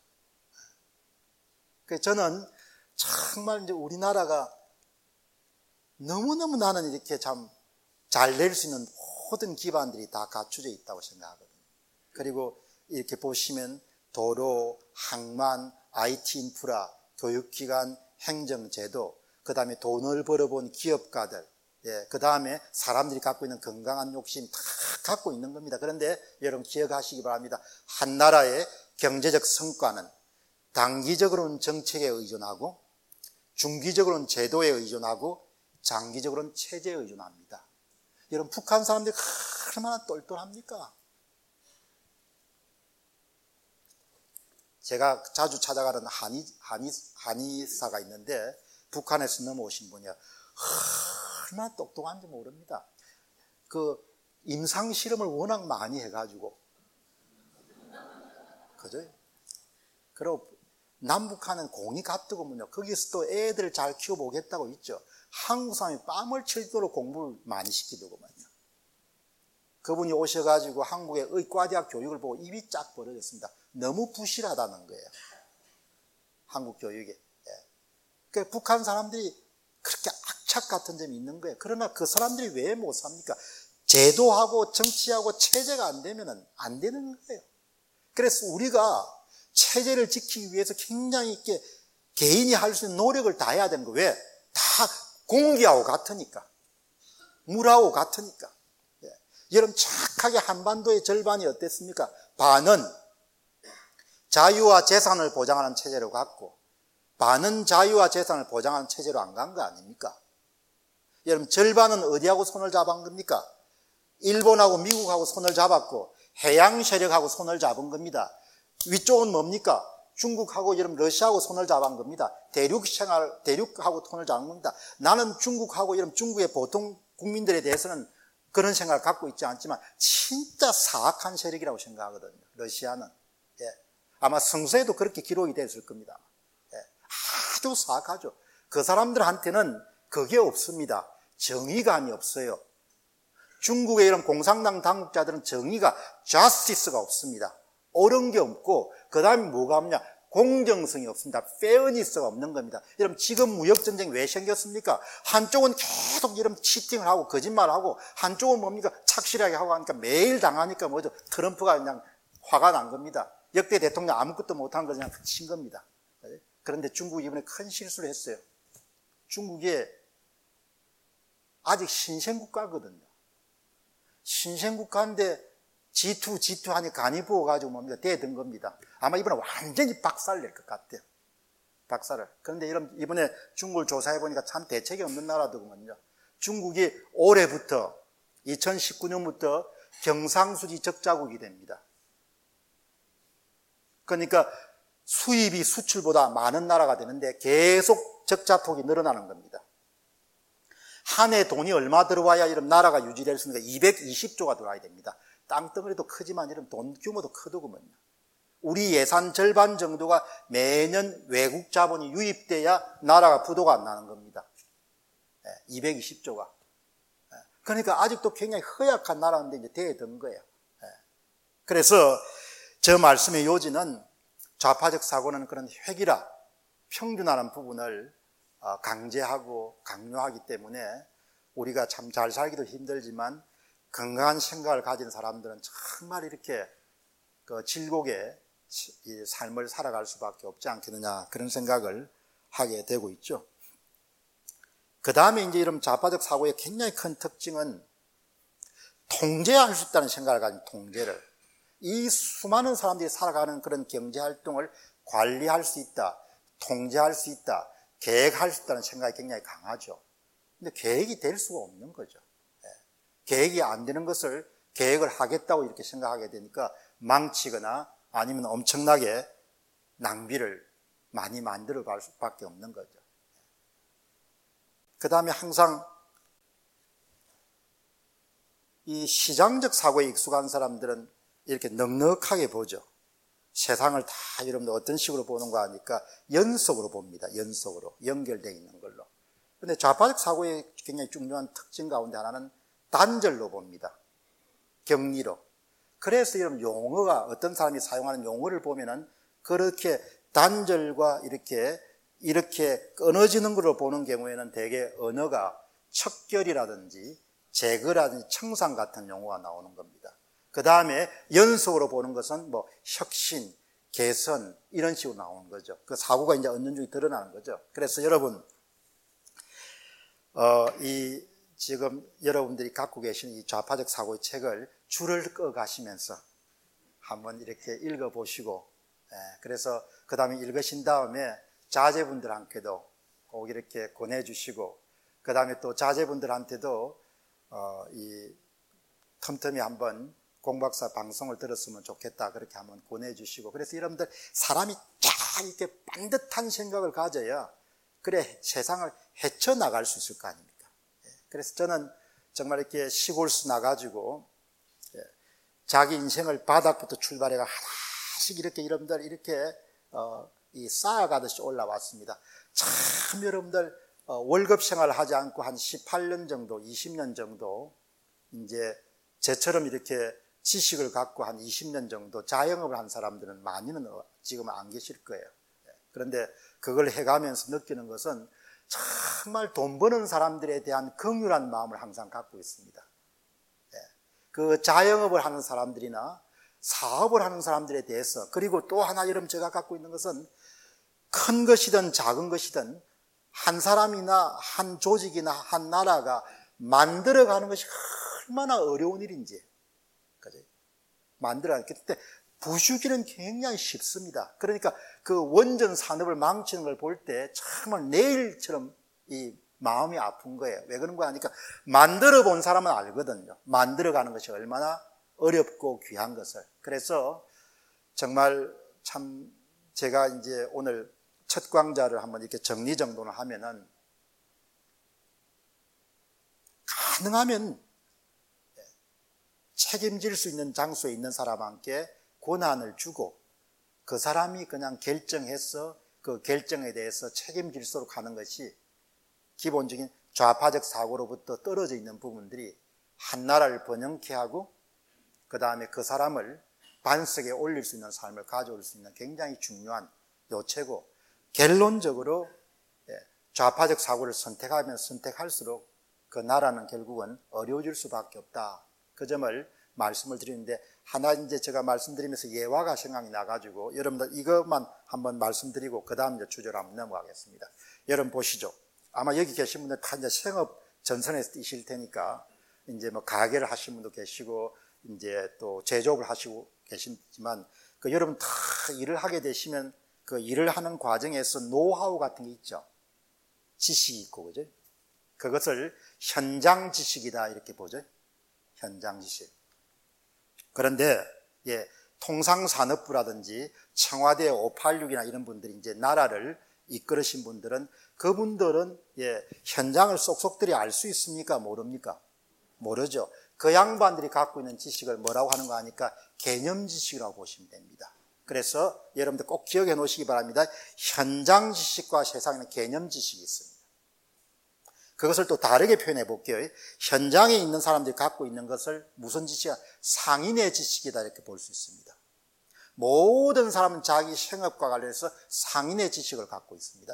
그래서 저는 정말 이제 우리나라가 너무너무 나는 이렇게 참 잘 낼 수 있는 모든 기반들이 다 갖춰져 있다고 생각하거든요. 그리고 이렇게 보시면 도로, 항만, 아이티 인프라, 교육기관, 행정제도, 그 다음에 돈을 벌어본 기업가들, 예, 그 다음에 사람들이 갖고 있는 건강한 욕심 다 갖고 있는 겁니다. 그런데 여러분 기억하시기 바랍니다. 한 나라의 경제적 성과는 단기적으로는 정책에 의존하고, 중기적으로는 제도에 의존하고, 장기적으로는 체제에 의존합니다. 여러분 북한 사람들이 얼마나 똘똘합니까? 제가 자주 찾아가는 한의, 한의, 한의사가 있는데 북한에서 넘어오신 분이야. 얼마나 똑똑한지 모릅니다. 그 임상 실험을 워낙 많이 해가지고, 그죠? 그리고 남북한은 공이 같더군요. 거기서 또 애들 잘 키워보겠다고 있죠. 한국 사람이 뺨을 칠 도록 공부를 많이 시키더군요. 그분이 오셔가지고 한국의 의과대학 교육을 보고 입이 쫙 벌어졌습니다. 너무 부실하다는 거예요. 한국 교육에. 예. 그러니까 북한 사람들이 그렇게 악착 같은 점이 있는 거예요. 그러나 그 사람들이 왜 못 삽니까? 제도하고 정치하고 체제가 안 되면 안 되는 거예요. 그래서 우리가 체제를 지키기 위해서 굉장히 이렇게 개인이 할 수 있는 노력을 다해야 되는 거예요. 왜? 다 공기하고 같으니까. 물하고 같으니까. 예. 여러분 착하게 한반도의 절반이 어땠습니까? 반은 자유와 재산을 보장하는 체제로 갔고, 반은 자유와 재산을 보장하는 체제로 안 간 거 아닙니까? 여러분 절반은 어디하고 손을 잡은 겁니까? 일본하고 미국하고 손을 잡았고 해양 세력하고 손을 잡은 겁니다. 위쪽은 뭡니까? 중국하고 여러분 러시아하고 손을 잡은 겁니다. 대륙 생활, 대륙하고 손을 잡은 겁니다. 나는 중국하고 여러분 중국의 보통 국민들에 대해서는 그런 생각을 갖고 있지 않지만 진짜 사악한 세력이라고 생각하거든요. 러시아는. 예. 아마 성서에도 그렇게 기록이 됐을 겁니다. 예. 아주 사악하죠. 그 사람들한테는 그게 없습니다. 정의감이 없어요. 중국의 이런 공산당 당국자들은 정의가, justice가 없습니다. 옳은 게 없고, 그 다음에 뭐가 없냐? 공정성이 없습니다. fairness가 없는 겁니다. 여러분, 지금 무역전쟁이 왜 생겼습니까? 한쪽은 계속 이런 치팅을 하고, 거짓말을 하고, 한쪽은 뭡니까? 착실하게 하고 하니까 매일 당하니까 뭐죠? 트럼프가 그냥 화가 난 겁니다. 역대 대통령 아무것도 못한 거 그냥 친 겁니다. 그런데 중국이 이번에 큰 실수를 했어요. 중국이 아직 신생국가거든요. 신생국가인데 지 투, 지 투 하니 간이 부어가지고 뭡니까? 대든 겁니다. 아마 이번에 완전히 박살 낼 것 같아요. 박살을. 그런데 이번에 중국을 조사해보니까 참 대책이 없는 나라더군요. 중국이 올해부터, 이천십구 년부터 경상수지 적자국이 됩니다. 그러니까 수입이 수출보다 많은 나라가 되는데 계속 적자폭이 늘어나는 겁니다. 한 해 돈이 얼마 들어와야 이런 나라가 유지될 수 있는 게 이백이십 조가 들어와야 됩니다. 땅덩어리도 크지만 이런 돈 규모도 크더군요. 우리 예산 절반 정도가 매년 외국 자본이 유입돼야 나라가 부도가 안 나는 겁니다. 이백이십 조가. 그러니까 아직도 굉장히 허약한 나라인데 이제 대든 거예요. 그래서 저 말씀의 요지는 좌파적 사고는 그런 획일화, 평준화라는 부분을 강제하고 강요하기 때문에 우리가 참 잘 살기도 힘들지만 건강한 생각을 가진 사람들은 정말 이렇게 그 질곡의 삶을 살아갈 수밖에 없지 않겠느냐, 그런 생각을 하게 되고 있죠. 그 다음에 이제 이런 좌파적 사고의 굉장히 큰 특징은 통제할 수 있다는 생각을 가진 통제를, 이 수많은 사람들이 살아가는 그런 경제활동을 관리할 수 있다, 통제할 수 있다, 계획할 수 있다는 생각이 굉장히 강하죠. 근데 계획이 될 수가 없는 거죠. 계획이 안 되는 것을 계획을 하겠다고 이렇게 생각하게 되니까 망치거나 아니면 엄청나게 낭비를 많이 만들어 갈 수밖에 없는 거죠. 그 다음에 항상 이 시장적 사고에 익숙한 사람들은 이렇게 넉넉하게 보죠. 세상을 다 여러분들 어떤 식으로 보는 거 하니까 연속으로 봅니다. 연속으로 연결되어 있는 걸로. 그런데 좌파적 사고의 굉장히 중요한 특징 가운데 하나는 단절로 봅니다. 격리로. 그래서 여러분 용어가, 어떤 사람이 사용하는 용어를 보면은 그렇게 단절과 이렇게 이렇게 끊어지는 걸로 보는 경우에는 대개 언어가 척결이라든지 제거라든지 청산 같은 용어가 나오는 겁니다. 그 다음에 연속으로 보는 것은 뭐 혁신, 개선 이런 식으로 나오는 거죠. 그 사고가 이제 은연중에 드러나는 거죠. 그래서 여러분, 어, 이 지금 여러분들이 갖고 계신 이 좌파적 사고의 책을 줄을 꺼 가시면서 한번 이렇게 읽어보시고, 예, 그래서 그 다음에 읽으신 다음에 자제분들한테도 꼭 이렇게 권해주시고, 그 다음에 또 자제분들한테도 어, 이 틈틈이 한번 공박사 방송을 들었으면 좋겠다 그렇게 한번 권해주시고, 그래서 여러분들 사람이 쫙 이렇게 반듯한 생각을 가져야 그래 세상을 헤쳐나갈 수 있을 거 아닙니까? 그래서 저는 정말 이렇게 시골수 나가지고 자기 인생을 바닥부터 출발해가 하나씩 이렇게 여러분들 이렇게 어, 이 쌓아가듯이 올라왔습니다. 참 여러분들 어, 월급 생활을 하지 않고 한 십팔 년 정도, 이십 년 정도 이제 저처럼 이렇게 지식을 갖고 한 이십 년 정도 자영업을 한 사람들은 많이는 지금은 안 계실 거예요. 그런데 그걸 해가면서 느끼는 것은 정말 돈 버는 사람들에 대한 긍휼한 마음을 항상 갖고 있습니다. 그 자영업을 하는 사람들이나 사업을 하는 사람들에 대해서, 그리고 또 하나 여러분 제가 갖고 있는 것은 큰 것이든 작은 것이든 한 사람이나 한 조직이나 한 나라가 만들어가는 것이 얼마나 어려운 일인지, 그지? 만들어가는 때 부수기는 굉장히 쉽습니다. 그러니까 그 원전 산업을 망치는 걸 볼 때 정말 내일처럼 이 마음이 아픈 거예요. 왜 그런 거 하니까 만들어 본 사람은 알거든요. 만들어가는 것이 얼마나 어렵고 귀한 것을. 그래서 정말 참 제가 이제 오늘 첫 강좌를 한번 이렇게 정리정돈을 하면은 가능하면 책임질 수 있는 장소에 있는 사람한테 권한을 주고 그 사람이 그냥 결정해서 그 결정에 대해서 책임질수록 하는 것이 기본적인 좌파적 사고로부터 떨어져 있는 부분들이 한 나라를 번영케 하고 그 다음에 그 사람을 반석에 올릴 수 있는 삶을 가져올 수 있는 굉장히 중요한 요체고, 결론적으로 좌파적 사고를 선택하면 선택할수록 그 나라는 결국은 어려워질 수밖에 없다. 그 점을 말씀을 드리는데, 하나 이제 제가 말씀드리면서 예화가 생각이 나가지고 여러분들 이것만 한번 말씀드리고 그 다음 이제 주제로 한번 넘어가겠습니다. 여러분 보시죠. 아마 여기 계신 분들 다 이제 생업 전선에서 뛰실 테니까 이제 뭐 가게를 하신 분도 계시고 이제 또 제조업을 하시고 계시지만 그 여러분 다 일을 하게 되시면 그 일을 하는 과정에서 노하우 같은 게 있죠. 지식이 있고, 그죠? 그것을 현장 지식이다 이렇게 보죠. 현장 지식. 그런데 예, 통상산업부라든지 청와대 오팔육이나 이런 분들이 이제 나라를 이끌으신 분들은 그분들은 예, 현장을 쏙쏙들이 알 수 있습니까? 모릅니까? 모르죠. 그 양반들이 갖고 있는 지식을 뭐라고 하는 거 하니까 개념 지식이라고 보시면 됩니다. 그래서 여러분들 꼭 기억해 놓으시기 바랍니다. 현장 지식과 세상에는 개념 지식이 있습니다. 그것을 또 다르게 표현해 볼게요. 현장에 있는 사람들이 갖고 있는 것을 무슨 지식이야? 상인의 지식이다 이렇게 볼 수 있습니다. 모든 사람은 자기 생업과 관련해서 상인의 지식을 갖고 있습니다.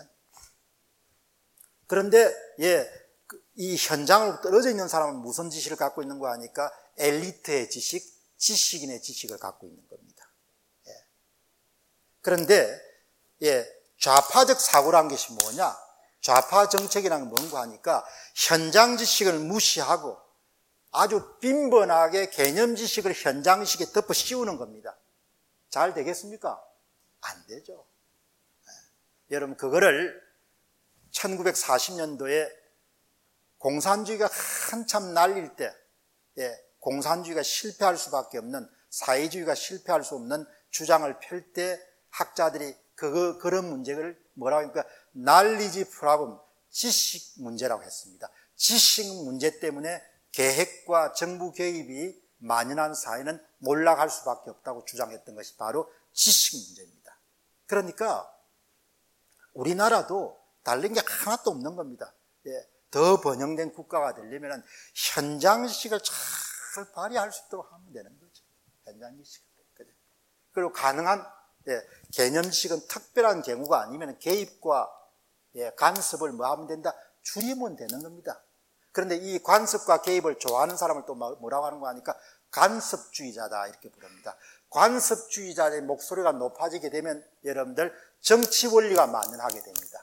그런데 예, 이 현장으로 떨어져 있는 사람은 무슨 지식을 갖고 있는 거 하니까 엘리트의 지식, 지식인의 지식을 갖고 있는 겁니다. 예. 그런데 예, 좌파적 사고라는 것이 뭐냐? 좌파 정책이라는 건 뭔가 하니까 현장 지식을 무시하고 아주 빈번하게 개념 지식을 현장 지식에 덮어 씌우는 겁니다. 잘 되겠습니까? 안 되죠. 네. 여러분 그거를 천구백사십 년도에 공산주의가 한참 날릴 때 예, 공산주의가 실패할 수밖에 없는, 사회주의가 실패할 수 없는 주장을 펼 때 학자들이 그, 그런 문제를 뭐라고 하니까 knowledge problem, 지식 문제라고 했습니다. 지식 문제 때문에 계획과 정부 개입이 만연한 사회는 몰락할 수밖에 없다고 주장했던 것이 바로 지식 문제입니다. 그러니까 우리나라도 다른 게 하나도 없는 겁니다. 예, 더 번영된 국가가 되려면 현장 지식을 잘 발휘할 수 있도록 하면 되는 거죠. 현장 지식. 그리고 가능한 예, 개념 지식은 특별한 경우가 아니면 개입과 예, 간섭을 뭐 하면 된다? 줄이면 되는 겁니다. 그런데 이 간섭과 개입을 좋아하는 사람을 또 뭐라고 하는 거 하니까 간섭주의자다 이렇게 부릅니다. 간섭주의자의 목소리가 높아지게 되면 여러분들 정치 원리가 만연하게 됩니다.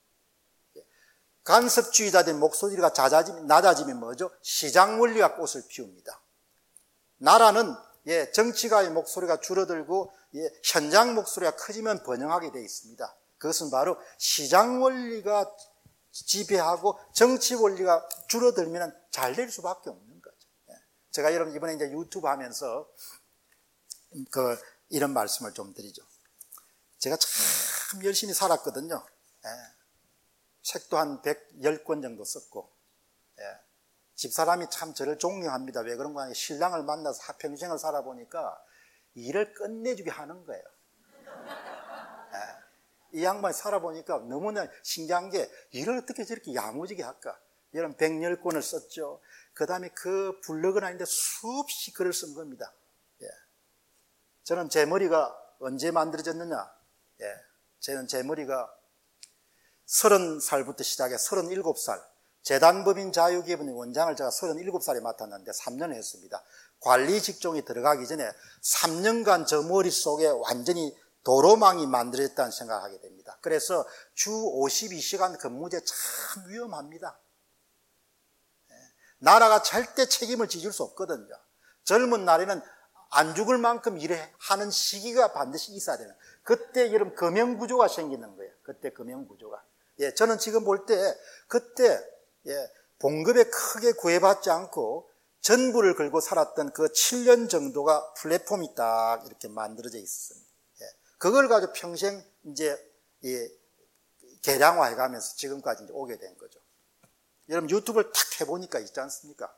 간섭주의자들의 목소리가 잦아지면, 낮아지면 뭐죠? 시장 원리가 꽃을 피웁니다. 나라는 예, 정치가의 목소리가 줄어들고 예, 현장 목소리가 커지면 번영하게 되어 있습니다. 그것은 바로 시장 원리가 지배하고 정치 원리가 줄어들면 잘 될 수밖에 없는 거죠. 예. 제가 여러분 이번에 이제 유튜브 하면서 그 이런 말씀을 좀 드리죠. 제가 참 열심히 살았거든요. 예. 책도 한 백십 권 정도 썼고, 예. 집사람이 참 저를 존경합니다. 왜 그런가 하면 신랑을 만나서 평생을 살아보니까 일을 끝내주게 하는 거예요. 예. 이 양반이 살아보니까 너무나 신기한 게 일을 어떻게 저렇게 야무지게 할까? 이런 백십 권을 썼죠. 그 다음에 그 블로그는 아닌데 수없이 글을 쓴 겁니다. 예. 저는 제 머리가 언제 만들어졌느냐? 예. 저는 제 머리가 서른 살부터 시작해 서른일곱 살. 재단법인 자유기업의 원장을 제가 서른일곱 살에 맡았는데 삼 년을 했습니다. 관리 직종에 들어가기 전에 삼 년간 저 머릿속에 완전히 도로망이 만들어졌다는 생각을 하게 됩니다. 그래서 주 오십이 시간 근무제 참 위험합니다. 나라가 절대 책임을 지줄 수 없거든요. 젊은 날에는 안 죽을 만큼 일하는 시기가 반드시 있어야 되는, 그때 여러분 금형구조가 생기는 거예요. 그때 금형구조가. 예, 저는 지금 볼 때 그때 예, 봉급에 크게 구애받지 않고 전부를 걸고 살았던 그 칠 년 정도가 플랫폼이 딱 이렇게 만들어져 있었습니다. 예, 그걸 가지고 평생 이제 예, 개량화해 가면서 지금까지 이제 오게 된 거죠. 여러분 유튜브를 탁 해보니까 있지 않습니까?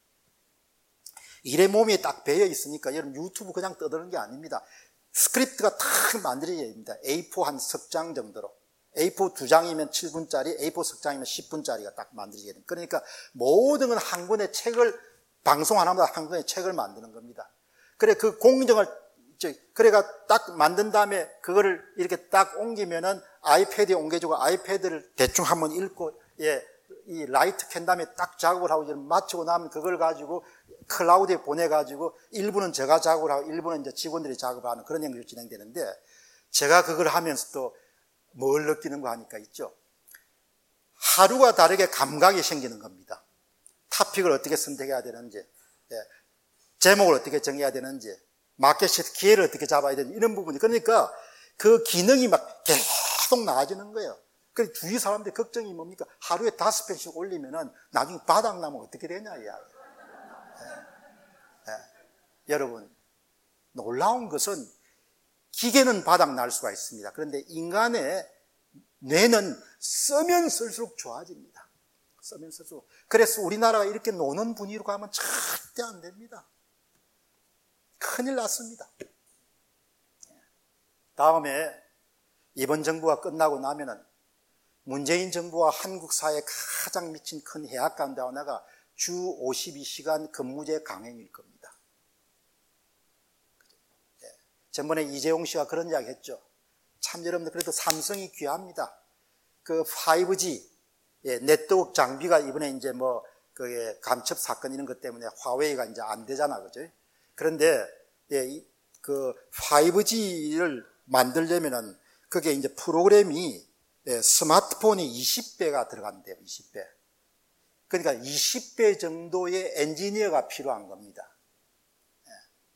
일의 몸에 딱 배어 있으니까 여러분 유튜브 그냥 떠드는 게 아닙니다. 스크립트가 탁 만들어져야 됩니다. 에이 사 한 석 장 정도로. 에이 사 두 장이면 칠 분짜리, 에이 사 석 장이면 십 분짜리가 딱 만들어져야 됩니다. 그러니까 모든 건 한 권의 책을, 방송 하나마다 한 권의 책을 만드는 겁니다. 그래, 그 공정을, 그래가 딱 만든 다음에 그거를 이렇게 딱 옮기면은 아이패드에 옮겨주고 아이패드를 대충 한번 읽고, 예, 이 라이트 켠 다음에 딱 작업을 하고 마치고 나면 그걸 가지고 클라우드에 보내가지고 일부는 제가 작업을 하고 일부는 이제 직원들이 작업을 하는 그런 행동이 진행되는데, 제가 그걸 하면서 또 뭘 느끼는가 하니까 있죠. 하루가 다르게 감각이 생기는 겁니다. 토픽을 어떻게 선택해야 되는지, 예, 제목을 어떻게 정해야 되는지, 마켓 기회를 어떻게 잡아야 되는지, 이런 부분이. 그러니까 그 기능이 막 계속 나아지는 거예요. 그래서 주위 사람들이 걱정이 뭡니까? 하루에 다섯 편씩 올리면은 나중에 바닥 나면 어떻게 되냐, 이 이야기. 예, 예. 여러분, 놀라운 것은 기계는 바닥 날 수가 있습니다. 그런데 인간의 뇌는 쓰면 쓸수록 좋아집니다. 쓰면 쓸수록. 그래서 우리나라가 이렇게 노는 분위기로 가면 절대 안 됩니다. 큰일 났습니다. 다음에 이번 정부가 끝나고 나면은 문재인 정부와 한국 사회에 가장 미친 큰 해악 가운데 하나가 주 오십이 시간 근무제 강행일 겁니다. 전번에 이재용 씨가 그런 이야기 했죠. 참 여러분들 그래도 삼성이 귀합니다. 그 파이브 지 예, 네트워크 장비가 이번에 이제 뭐 그게 간첩 사건 이런 것 때문에 화웨이가 이제 안 되잖아, 그죠? 그런데 예, 이, 그 파이브 지를 만들려면은 그게 이제 프로그램이 예, 스마트폰이 이십 배가 들어간대요. 이십 배. 그러니까 이십 배 정도의 엔지니어가 필요한 겁니다. 예.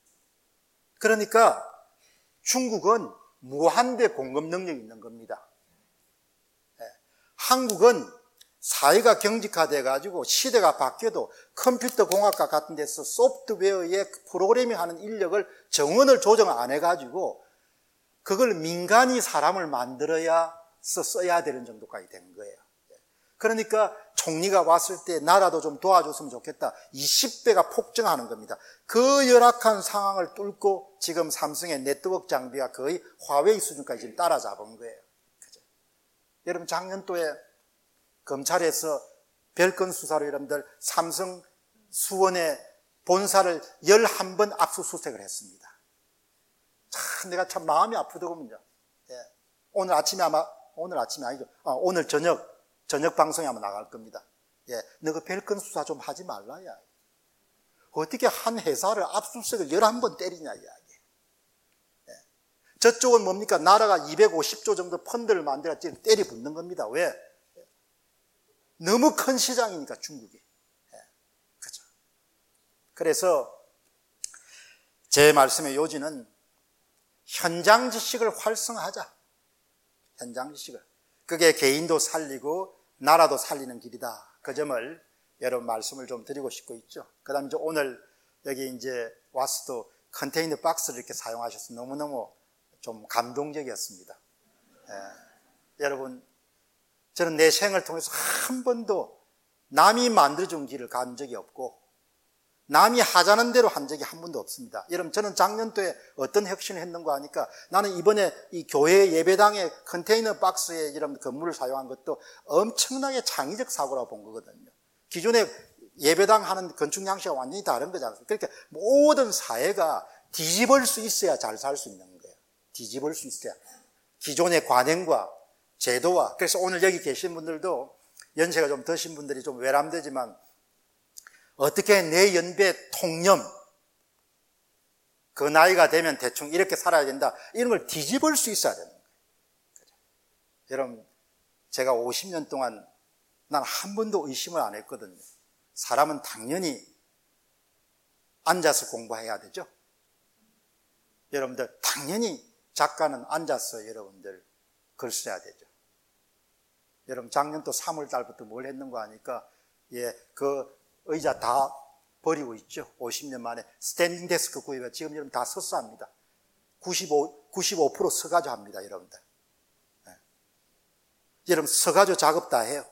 그러니까 중국은 무한대 공급 능력이 있는 겁니다. 예. 한국은 사회가 경직화돼 가지고 시대가 바뀌어도 컴퓨터 공학과 같은 데서 소프트웨어의 프로그래밍 하는 인력을 정원을 조정 안 해가지고 그걸 민간이 사람을 만들어야 써야 되는 정도까지 된 거예요. 그러니까 총리가 왔을 때 나라도 좀 도와줬으면 좋겠다. 이십 배가 폭증하는 겁니다. 그 열악한 상황을 뚫고 지금 삼성의 네트워크 장비가 거의 화웨이 수준까지 지금 따라잡은 거예요. 그죠? 여러분 작년도에 검찰에서 별건 수사로 여러분들 삼성 수원의 본사를 열한 번 압수수색을 했습니다. 참 내가 참 마음이 아프더군요. 예. 오늘 아침에 아마 오늘 아침이 아니죠. 아, 오늘 저녁 저녁 방송에 한번 나갈 겁니다. 예, 너 그 별건 수사 좀 하지 말라, 야. 어떻게 한 회사를 압수수색을 열한 번 때리냐 이야기. 예. 저쪽은 뭡니까? 나라가 이백오십 조 정도 펀드를 만들어 지금 때리 붙는 겁니다. 왜? 너무 큰 시장이니까 중국이. 예. 그죠. 그래서 제 말씀의 요지는 현장 지식을 활성화하자. 현장 지식을. 그게 개인도 살리고 나라도 살리는 길이다. 그 점을 여러분 말씀을 좀 드리고 싶고 있죠. 그 다음에 오늘 여기 이제 와서도 컨테이너 박스를 이렇게 사용하셔서 너무너무 좀 감동적이었습니다. 예. 여러분, 저는 내 생을 통해서 한 번도 남이 만들어준 길을 간 적이 없고 남이 하자는 대로 한 적이 한 번도 없습니다. 여러분, 저는 작년도에 어떤 혁신을 했는가 하니까 나는 이번에 이 교회 예배당의 컨테이너 박스에 이런 건물을 사용한 것도 엄청나게 창의적 사고라고 본 거거든요. 기존에 예배당 하는 건축 양식과 완전히 다른 거잖아요. 그러니까 모든 사회가 뒤집을 수 있어야 잘 살 수 있는 거예요. 뒤집을 수 있어야. 기존의 관행과 제도와. 그래서 오늘 여기 계신 분들도 연세가 좀 드신 분들이 좀 외람되지만 어떻게 내 연배 통념, 그 나이가 되면 대충 이렇게 살아야 된다. 이런 걸 뒤집을 수 있어야 되는 거예요. 여러분, 제가 오십 년 동안 난 한 번도 의심을 안 했거든요. 사람은 당연히 앉아서 공부해야 되죠. 여러분들, 당연히 작가는 앉아서 여러분들 글 써야 되죠. 여러분, 작년도 삼월 달부터 뭘 했는가 하니까, 예, 그 의자 다 버리고 있죠. 오십 년 만에 스탠딩 데스크 구입해 지금 여러분 다 서서 합니다. 구십오, 구십오 퍼센트 서가지고 합니다, 여러분들. 네. 여러분, 서가지고 작업 다 해요.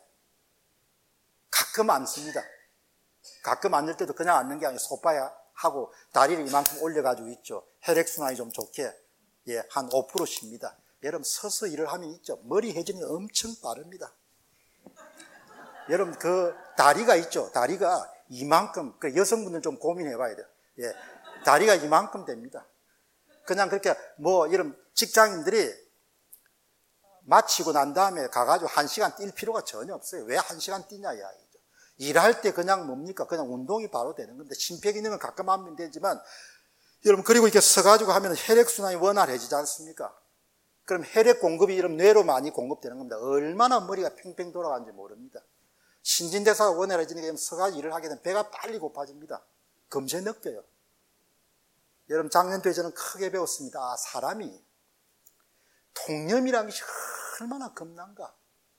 가끔 앉습니다. 가끔 앉을 때도 그냥 앉는 게 아니고 소파에 하고 다리를 이만큼 올려가지고 있죠. 혈액순환이 좀 좋게, 예, 한 오 퍼센트 쉽니다. 여러분, 서서 일을 하면 있죠. 머리 회전이 엄청 빠릅니다. 여러분, 그 다리가 있죠. 다리가 이만큼, 그 여성분들 좀 고민해 봐야 돼요. 예, 다리가 이만큼 됩니다. 그냥 그렇게 뭐 이런 직장인들이 마치고 난 다음에 가가지고 한 시간 뛸 필요가 전혀 없어요. 왜 한 시간 뛰냐 이야기죠. 일할 때 그냥 뭡니까? 그냥 운동이 바로 되는 건데 심폐기능은 가끔 하면 되지만 여러분, 그리고 이렇게 서가지고 하면 혈액순환이 원활해지지 않습니까? 그럼 혈액 공급이 이런 뇌로 많이 공급되는 겁니다. 얼마나 머리가 팽팽 돌아가는지 모릅니다. 신진대사가 원활해지니까 서가지고 일을 하게 되면 배가 빨리 고파집니다. 금세 느껴요. 여러분, 작년도에 저는 크게 배웠습니다. 아, 사람이 통념이라는 것이 얼마나 겁난가.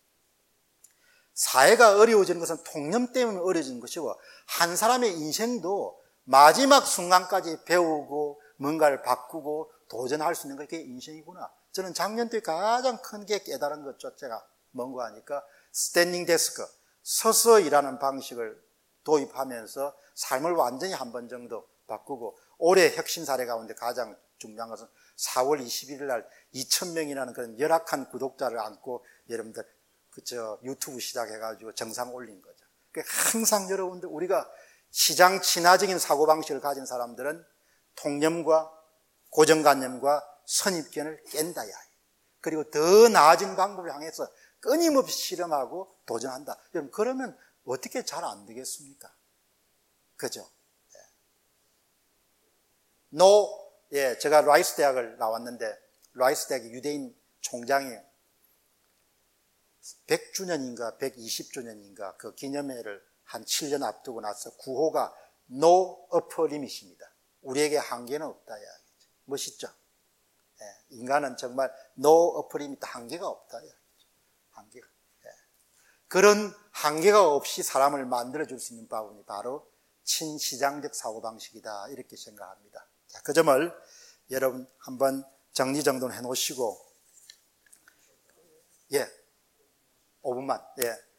사회가 어려워지는 것은 통념 때문에 어려워지는 것이고 한 사람의 인생도 마지막 순간까지 배우고 뭔가를 바꾸고 도전할 수 있는 게 인생이구나. 저는 작년도에 가장 큰 게 깨달은 것 자체가 뭔가 하니까 스탠딩 데스크, 서서 일하는 방식을 도입하면서 삶을 완전히 한 번 정도 바꾸고 올해 혁신 사례 가운데 가장 중요한 것은 사월 이십일일 날 이천 명이라는 그런 열악한 구독자를 안고 여러분들 그저 유튜브 시작해가지고 정상 올린 거죠. 항상 여러분들 우리가 시장 친화적인 사고방식을 가진 사람들은 통념과 고정관념과 선입견을 깬다. 그리고 더 나아진 방법을 향해서 끊임없이 실험하고 도전한다. 여러분, 그러면 어떻게 잘 안 되겠습니까? 그죠? 예. 노, 예, 제가 라이스 대학을 나왔는데, 라이스 대학의 유대인 총장이 백 주년인가 백이십 주년인가 그 기념회를 한 칠 년 앞두고 나서 구호가 No upper limit입니다. 우리에게 한계는 없다. 이야기죠. 멋있죠? 예, 인간은 정말 No upper limit, 한계가 없다. 이야기죠. 한계가. 예. 그런 한계가 없이 사람을 만들어줄 수 있는 방법이 바로 친시장적 사고방식이다. 이렇게 생각합니다. 자, 그 점을 여러분 한번 정리정돈 해놓으시고, 예, 오 분만, 예.